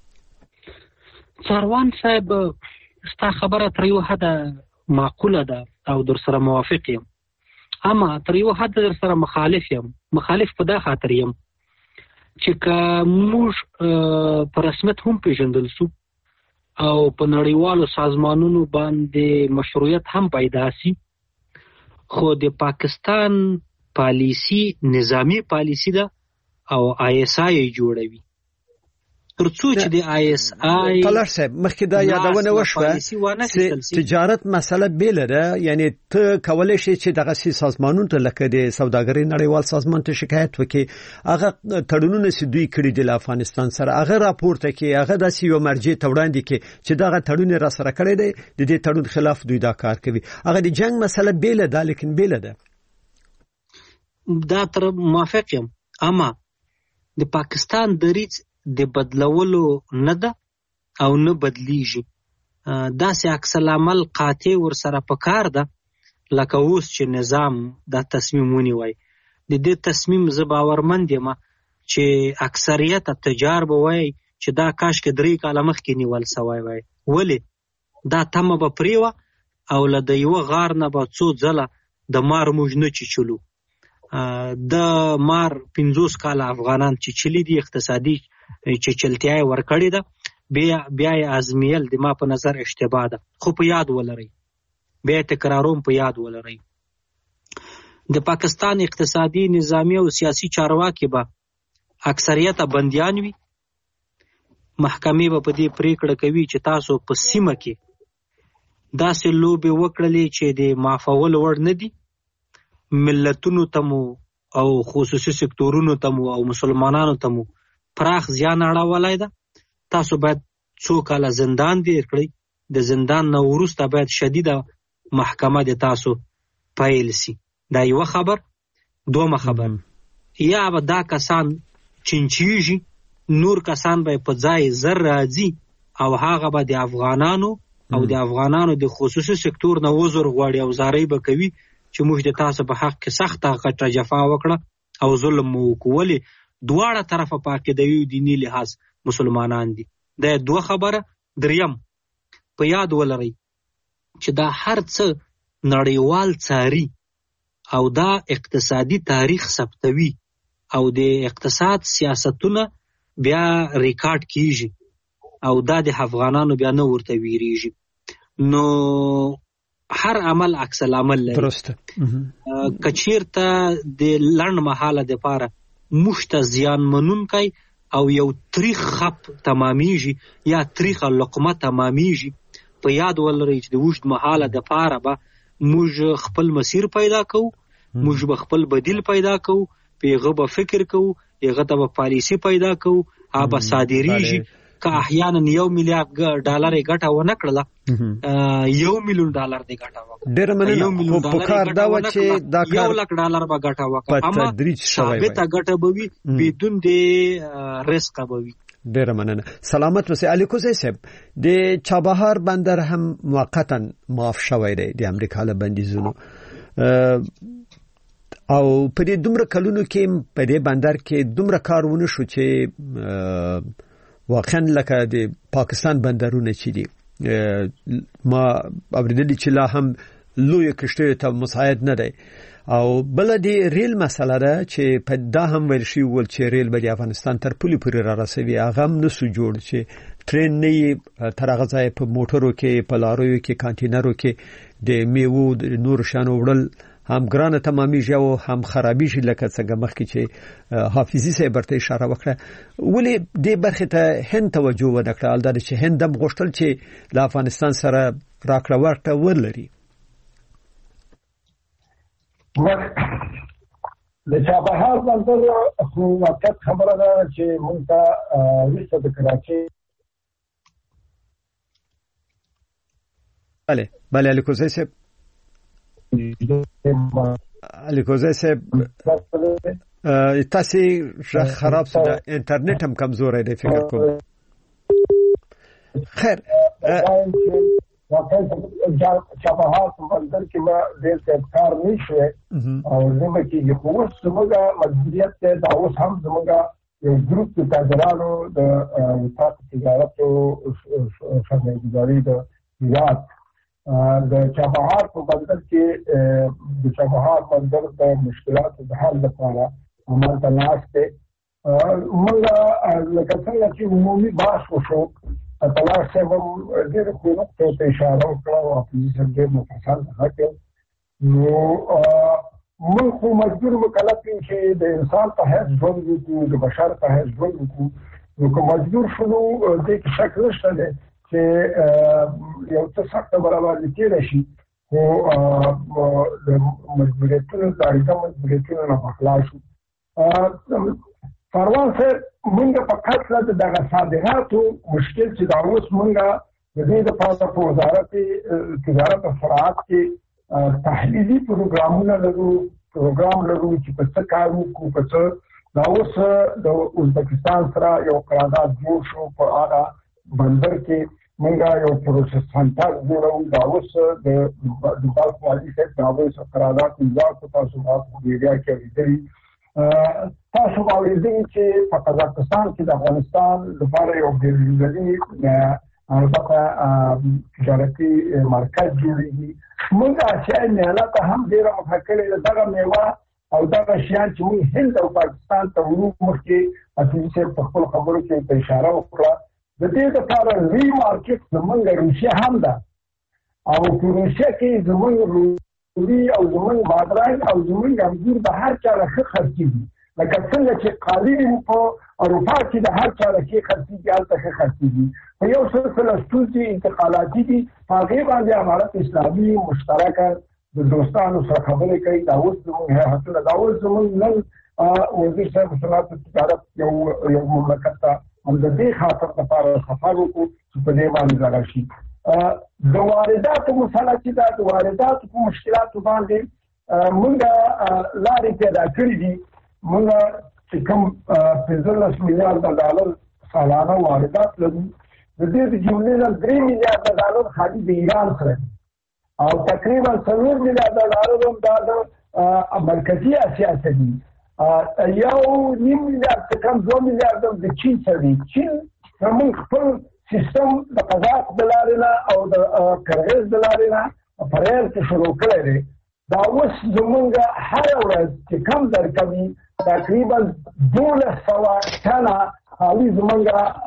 سروان صاحب ستا خبره تر یو حده معقوله ده او در سره موافق یم اما تر یو حده در سره مخالف په دا خاطر یم چې که موږ په رسمیت هم پیژندل سو او په نړیوالو سازمانونو باندې مشروعیت هم پیدا سي خو د پاکستان پالیسی نظامی پالیسی ده او ISI جوړوي ترڅو چې د ISI طلال صاحب مخکې دا یادونه وشوه تجارت مسله بیل ده یعنی ته کولای شې چې دغه سازمانونو ته لکه د سوداګرۍ نړیوال سازمان ته شکایت وکړي هغه تړونونه چې دوی کړی د افغانستان سره هغه راپورته کې هغه د سیو مرجع توړاندې کې چې دغه تړون را سره کړی دی د دې تړون خلاف دوی دا کار کوي هغه د جنگ مسله بیل ده لیکن بیل ده دا تر موافق یم اما د پاکستان دریځ د بدلولو نه ده او نه بدلیږي دا سه عکس العمل قاطع ور سره پکار ده لکه اوس چې نظام دا تصمیم ونیوي د دې تصمیم زه باورمند یم چې اکثریت تجار به وای چې دا کاش کې 3 کاله مخکې نیول سوی وای ولی دا تمه به پریوه او له یو غار نه به څو ځله د مار موج نه چلو د مار 50 کاله افغانان چې چلی دي اقتصادي چې چلتیای ورکړی ده بیا ازمیل د ما په نظر اشتباه ده خو په یاد ولرئ بیا تکراروم په یاد ولرئ د پاکستان اقتصادي نظامی او سیاسي چارواکي به اکثریت بندیان وي محکمې به په دې پریکړه کوي چې تاسو په سیمه کې داسې لوبې وکړلې چې د معافول وړ نه دي ملتونو تمو او خصوصي سکتورونو تمو او مسلمانانو تمو پراخ زیان اړولای ده تاسو باید څو کاله زندان دې کړی، د زندان نه وروسته باید شدیده محکمه د تاسو پیل سي. دا یو خبر. دومه خبر، یا به دا کسان چنچیږي، نور کسان به په ځای زر راځي او هغه به د افغانانو او د افغانانو د خصوصي سکتور نه وزر غواړي او زارۍ به کوي چې موږ د تاسو په حق کې سخته غټه جفا وکړه او ظلم مو وکولې. دواړه طرفه په عقیدوي دیني لحاظ مسلمانان دي. دا دوه خبره. دریم، په یاد ولرئ چې دا هر څه نړیوال څاري او دا اقتصادي تاریخ ثبتوي او د اقتصاد سیاستونه بیا ریکارډ کیږي او دا د افغانانو بیا نه ورته ویریږي. نو هر عمل عکس العمل لري. درسته. کچیرته د لړن مهاله د پاره مشت زیان منونکی او یو تاریخ خپ تمامیږي یا تاریخ لقمه تمامیږي، په یاد ولرئ چې د وشت مهاله د پاره به موږ خپل مسیر پیدا کوو، موږ به خپل بدیل پیدا کوو، پیغه به فکر کوو، هغه ته به پالیسی پیدا کوو، هغه صادریږي. که احیانا $1 ملیارد ګټه ونه کړله، $1 ملیون دې ګټه وکړه. ډېر مننه. خو پکار دا و چې دا کار $1 به ګټه وکړه، اما ثابته ګټه به وي، بدون د رزق به وي. ډېر مننه. سلامت اوسئ. الیکوزی صاحب، د چابهار بندر هم موقتا معاف شوی دی د امریکا له بندیزونو، او په دې دومره کلونو کې په دې بندر کې دومره کارونه شو چې واقعا لکه د پاکستان بندرونه چې دي ما اوریدلی چې لا هم لوی کشته ته مساعد نه دی. او بل د ریل مسله ده چې په دا هم ویل شي ول چې ریل به د افغانستان تر پولې پورې را رسوي، هغه هم نسو جوړ چې ټرین نه تر هغه ځای په موټرو کې، په لارویو کې، کانټینرو کې د میوو د نور شانو وړل هم ګرانه تمامېږي او هم خرابېږي، لکه څنګه مخکې چې حافظي صاحب ورته اشاره وکړه. ولې دې برخې ته هند توجه ونه کړه؟ البته چې هند هم غوښتل چې له افغانستان سره راکړه ورکړه ولري. د چابهار بندر خو واقعیت خبره ده چې موږ ته وروسته د کراچۍ بله الیکوزی صاحب تاسو خراب شده، انټرنیټ هم کمزور دی فکر کوم. خیر چابهار په بندر کې به ډېر کار نه شي او زموږ کې خو اوس زموږ مجبوریت دی، دا اوس هم زموږ یو ګروپ د تاجرانو د وفاق تجارت او سرمایه‌ګذاري د یاد د چابهار په بندر کې د چابهار بندر د مشکلاتو د حل لپاره عملته ناشته موږ لکه څنګه چې عمومي بحث وشو، اطلاع صاحب ډېر ښه نقطو ته اشاره وکړه او اپوزیشن ډېر مفصل وکړ. نو موږ خو مجبور مکلف یو چې د انسان په حیث ژوند وکړو، د بشر په حیث ژوند وکړو. نو که مجبور شولو دې کې شک نشته دی چې یو څه سخته برابري تېره شي، خو د مجبوریتونو د اړیکه مجبوریتونو نه به خلاص شو. فروان صاحب موږ په قتل د دغه صادراتو مشکل چې دا اوس موږ د دې لپاره په وزارت تجارت او صنعت کې تحلیلي پروګرامونه لرو چې په څه کار وکړو، په څه دا اوس د ازبکستان سره یو قرارداد جوړ شو، په هغه بندر کې موږ یو پروسس سنټر جوړو. دا اوس د بلخ والي صاحب دا اوس قرارداد امضا کړ، تاسو په ایریا کې لیدلی. تاسو باورېږئ چې په قزاقستان کې د افغانستان لپاره یو بېلګې البته تجارتي مرکز جوړېږي. موږ اسیایي میله ته هم ډېره مخه کړې ده. دغه میوه او دغه شیان چې موږ هند او پاکستان ته وړو، مخکې اصلي صاحب په خپلو خبرو کې ته اشاره وکړه، د دې لپاره لوی مارکېټ زموږ روسیه هم ده او په روسیه کې زموږ او زموږ بادرنګ او زموږ انګور د هر چا له ښه خرڅېږي، لکه څنګه چې قالین په اروپا کې د هر چا له ښې خرڅېږي، هلته ښه خرڅېږي. په یو سلسله ستونزې انتقالاتي دي، په هغې باندې امارت اسلامي مشترکه د دوستانو سره خبرې کوي. دا اوس زموږ هیئتونه، دا اوس زموږ نن وزیر صاحب صنعت تجارت یو مملکت ته هم د دې خاطر لپاره سفر وکړو چې په دې باندې راشي. د وارداتو مسله چې د وارداتو په مشکلاتو باندې موږ لارې پیدا کړې دي. موږ چې کوم 15 میلیارډ ډالر سالانه واردات لرو، د دې د جملې نه 3 میلیارډ ډالر خالي د ایران سره او تقریبا 4 میلیارډ ډالر هم د مرکزي اسیا څخه دي. 1.5 میلیارډ کم 2 میلیارډ د چین سره دي. چین زموږ خپل سیستم د قزاق د لارې نه او د کرغیز د لارې نه پرېل کې شروع کړی دی. دا اوس زموږ هره ورځ چې کم درکوي تقریبا 1200 ټنه خالي زموږ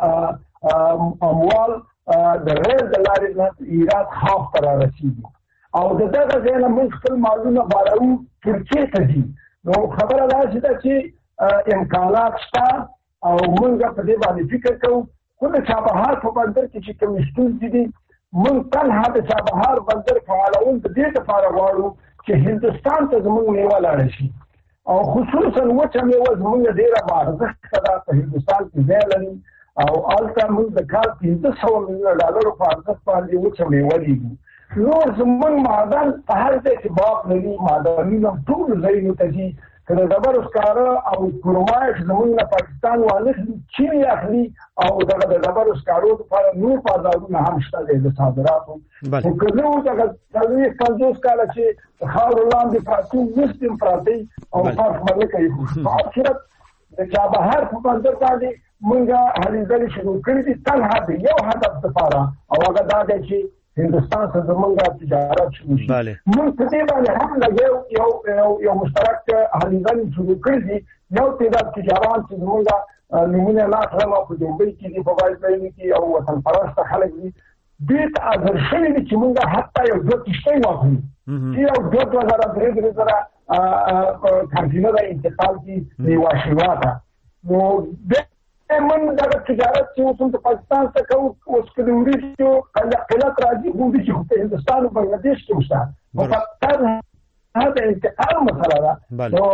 اموال د ریل د لارې نه ایران خاص ته رارسېږي او د دغه ځای نه موږ خپل مالونه بارو ترکیې ته ځي. نو خبره داسې ده چې امکانات شته او موږ په دې باندې فکر کوو. خو د چابهار په بندر کې چې کوم ستونزې دي، موږ تنها د چابهار بندر فعالول د دې لپاره غواړو چې هندوستان ته زموږ میوه لاړه شي او خصوصا وچه میوه زموږ ډېره بارزښته ده په هندوستان کې ځای لري او هلته موږ د کال 1500 میلیونه ډالرو په ارزښت باندې وچه میوه لیږو. نور زموږ معدن په هر ځای کې باغ لري، معدنونه ټولو ځایونو ته ځي. که د ډبرو سکاره او کرومایټ زموږ نه پاکستان وانخلي، چین یې اخلي او دغه د ډبرو سکارو لپاره نور بازارونه هم شته دی د صادراتو. خو که زه اوس هغه 40-50 کاله چې د خاورو لاندې پراته اوس هم پراته او فرق به نه کوي. په اخرت د چابهار په بندر باندې موږ هلې ځلې شروع کړي دي تنها د یو هدف لپاره او هغه دا دی چې هندوستان سره زموږ تجارت شروع شي. موږ په دې باندې هم لګیو یو مشترک هلې ځلې شروع کړي دي. یو تعداد تجاران چې زموږ نمونه لا کړم په دوبۍ کې دي، په وایسرایل کې او وطن پرسته خلک دي. دې ته حاضر شوي دي چې موږ حتی یو 2 کښتۍ واخلو چې یو 2,000-3,000 کانټینره انتقال کړي میوه شیوا ته. نو من دغه تجارت چې اوس د پاکستان څخه کوو، اوس که د وریجو قلت راځي غوندې چې په هندوستان او بنګلادیش کې شته، نو فقط هغه انتقال مسله ده. نو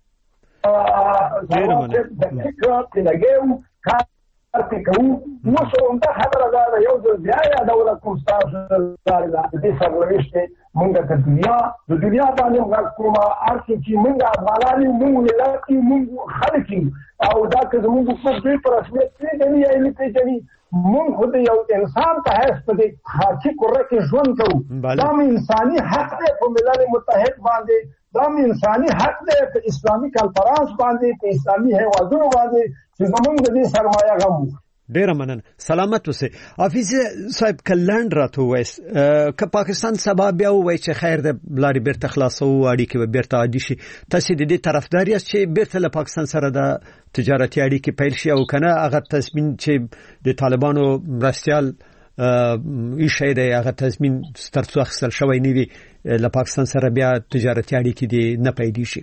د فکر پرې لګوو، کار پرې کوو. اوس همدا خبره ده یو ځل بیا یادوله کوم ستاسو لارې ده د دې سرنوشت دی. موږ د دنیا باندې غږ کومه هر څه چې موږ افغانان یو، موږ ملت یو، موږ خلک یو او دا که زموږ حقوق دوی په رسمیت پېژني یا یې نه پېژني، موږ خو د یو انسان په حیث په دې خاکي قره کې ژوند کوو. دا مې انساني حق دی په ملل متحد باندې، دا مې انساني حق دی په اسلامي کنفرانس باندې، په اسلامي هیوادونو باندې چې زموږ د دې سرمایه غم. ډیره مننه، سلامت اوسئ. حافظ صاحب کلند راته وایي که پاکستان سبا بیا وایي چې خیر د لارې بیرته خلاصو اړیکې به بیرته عادي شي، تاسو د دې طرفدار یاست چې بیرته له پاکستان سره د تجارتي اړیکې پیل شي او کنه هغه تضمین چې د طالبانو مرستيال ایشي دی هغه تضمین سترڅو اخیستل شوی نه وي له پاکستان سره بیا تجارتي اړیکې دي نه پیدا شي؟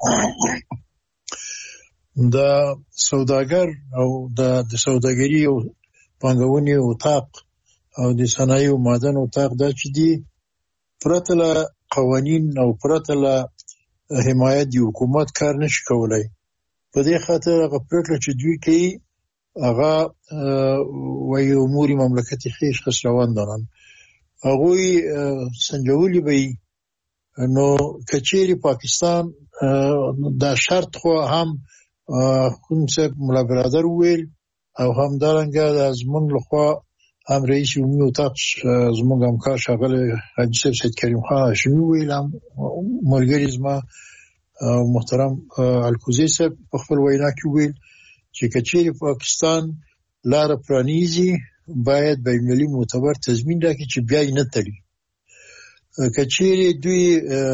د سوداګر او د سوداګري او پانګونې اتاق او د صنایع او معدن اتاق دا چې دي پرته له قوانین او پرته له حمایت دی حکومت کار نشي کولای. په دې خاطر هغه پرېکړه چې دوی کوي هغه وایي امور مملکتي خیش خسروان دارن هغوی سنجولی به نو کچېری پاکستان دا شرط خو هم کوم څه مولا برادر ویل او هم دارنګه د زمونږ لخوا هم رئیس عمومي اتاق زمونږ همکار ښاغلی حاجي صاحب سید کریم خان هاشمي ویل، هم ملګري زما محترم الکوزي صاحب په خپل وینا کې ویل چې کچېری پاکستان لاره پرانیزي باید بین المللي معتبر تضمین راکړي چې بیا یې نه تړي. کچېری دوی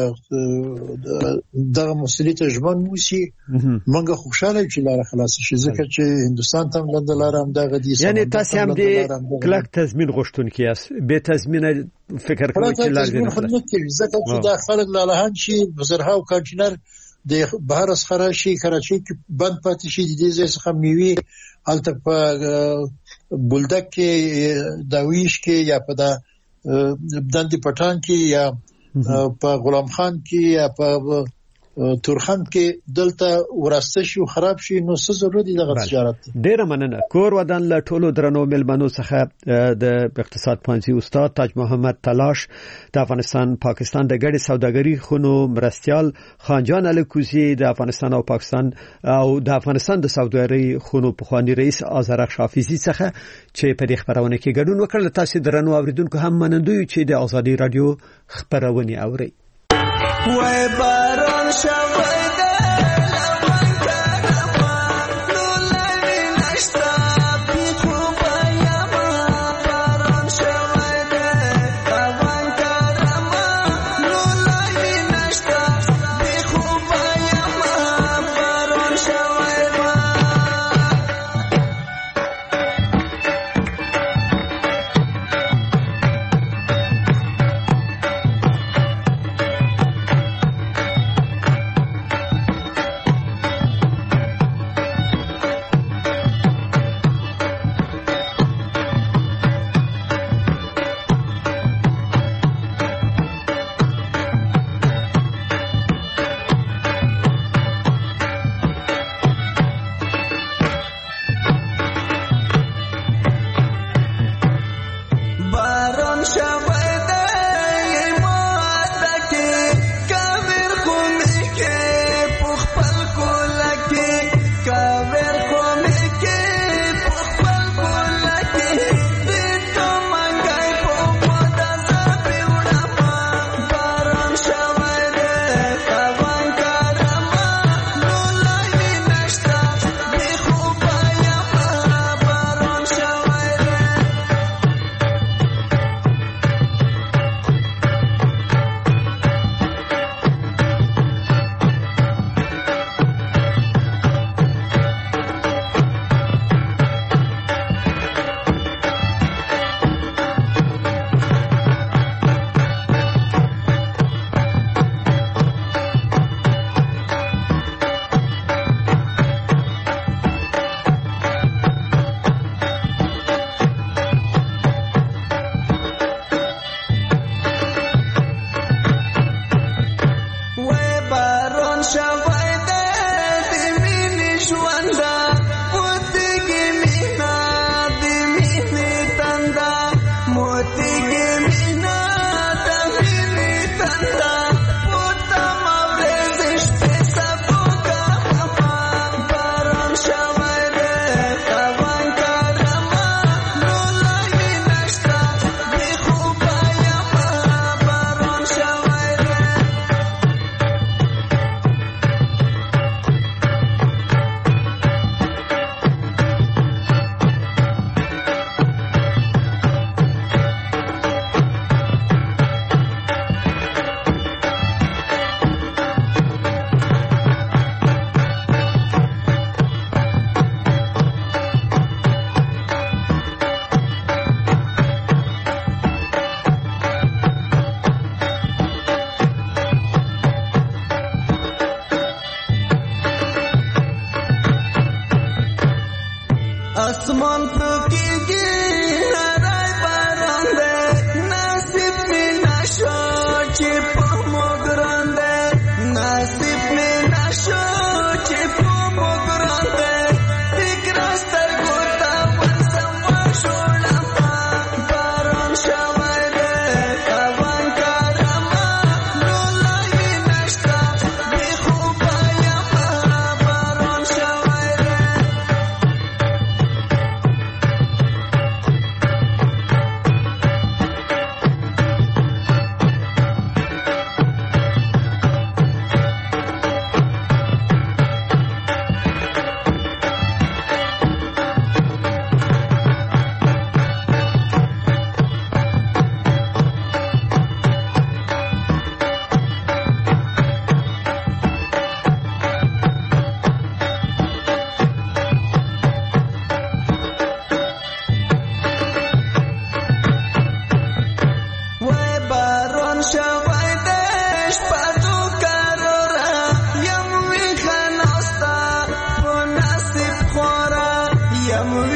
دغه مسلې ته ژمن وسی موږ خوشاله چې لاره خلاص شي، ځکه چې هندستان ته هم لاره هم دغه دي. یعنی تاسو هم د کلک تضمین غوښتونکي یاست، به تضمین فکر کوئ چې لاره نه خلاص شي، ځکه چې دا خلک لاله شي بزرها او کانټینر د بهر اسخره شي کراچۍ کې بند پاتې شي، د دې ځای څخه میوي الته په بولدک کې داویش کې یا په دندې پټان کې یا په غلام خان کې یا په تورخم کې دلته وراسته شي او خراب شي نو څه ضرورت دی د تجارت. ډیره مننه. کور ودان له ټولو درنو ملمنو څخه د اقتصاد پوهنځي استاد تاج محمد تلاش، د افغانستان پاکستان د ګډې سوداګري خونو مرستيال خانجان الکوزي، د افغانستان او پاکستان او د افغانستان د سوداګري خونو پخوانی رئیس آذرخ شافیزی څخه چې په دې خبرونه کې ګډون وکړل. تاسو درنو اوریدونکو هم منندوی چې د ازادي رادیو خبرونه اوري. وای باران شوی आसमान फकीगी नराय बारंदे नसीब में नशो चिपो मोगरंदे नसीब में नशो चिपो मोगरंदे तिकरास्तर गोता वंसमा शोला बारन शवादे कवन कारमा लोलाई नष्टा बिखुबाया बारन शवादे I'm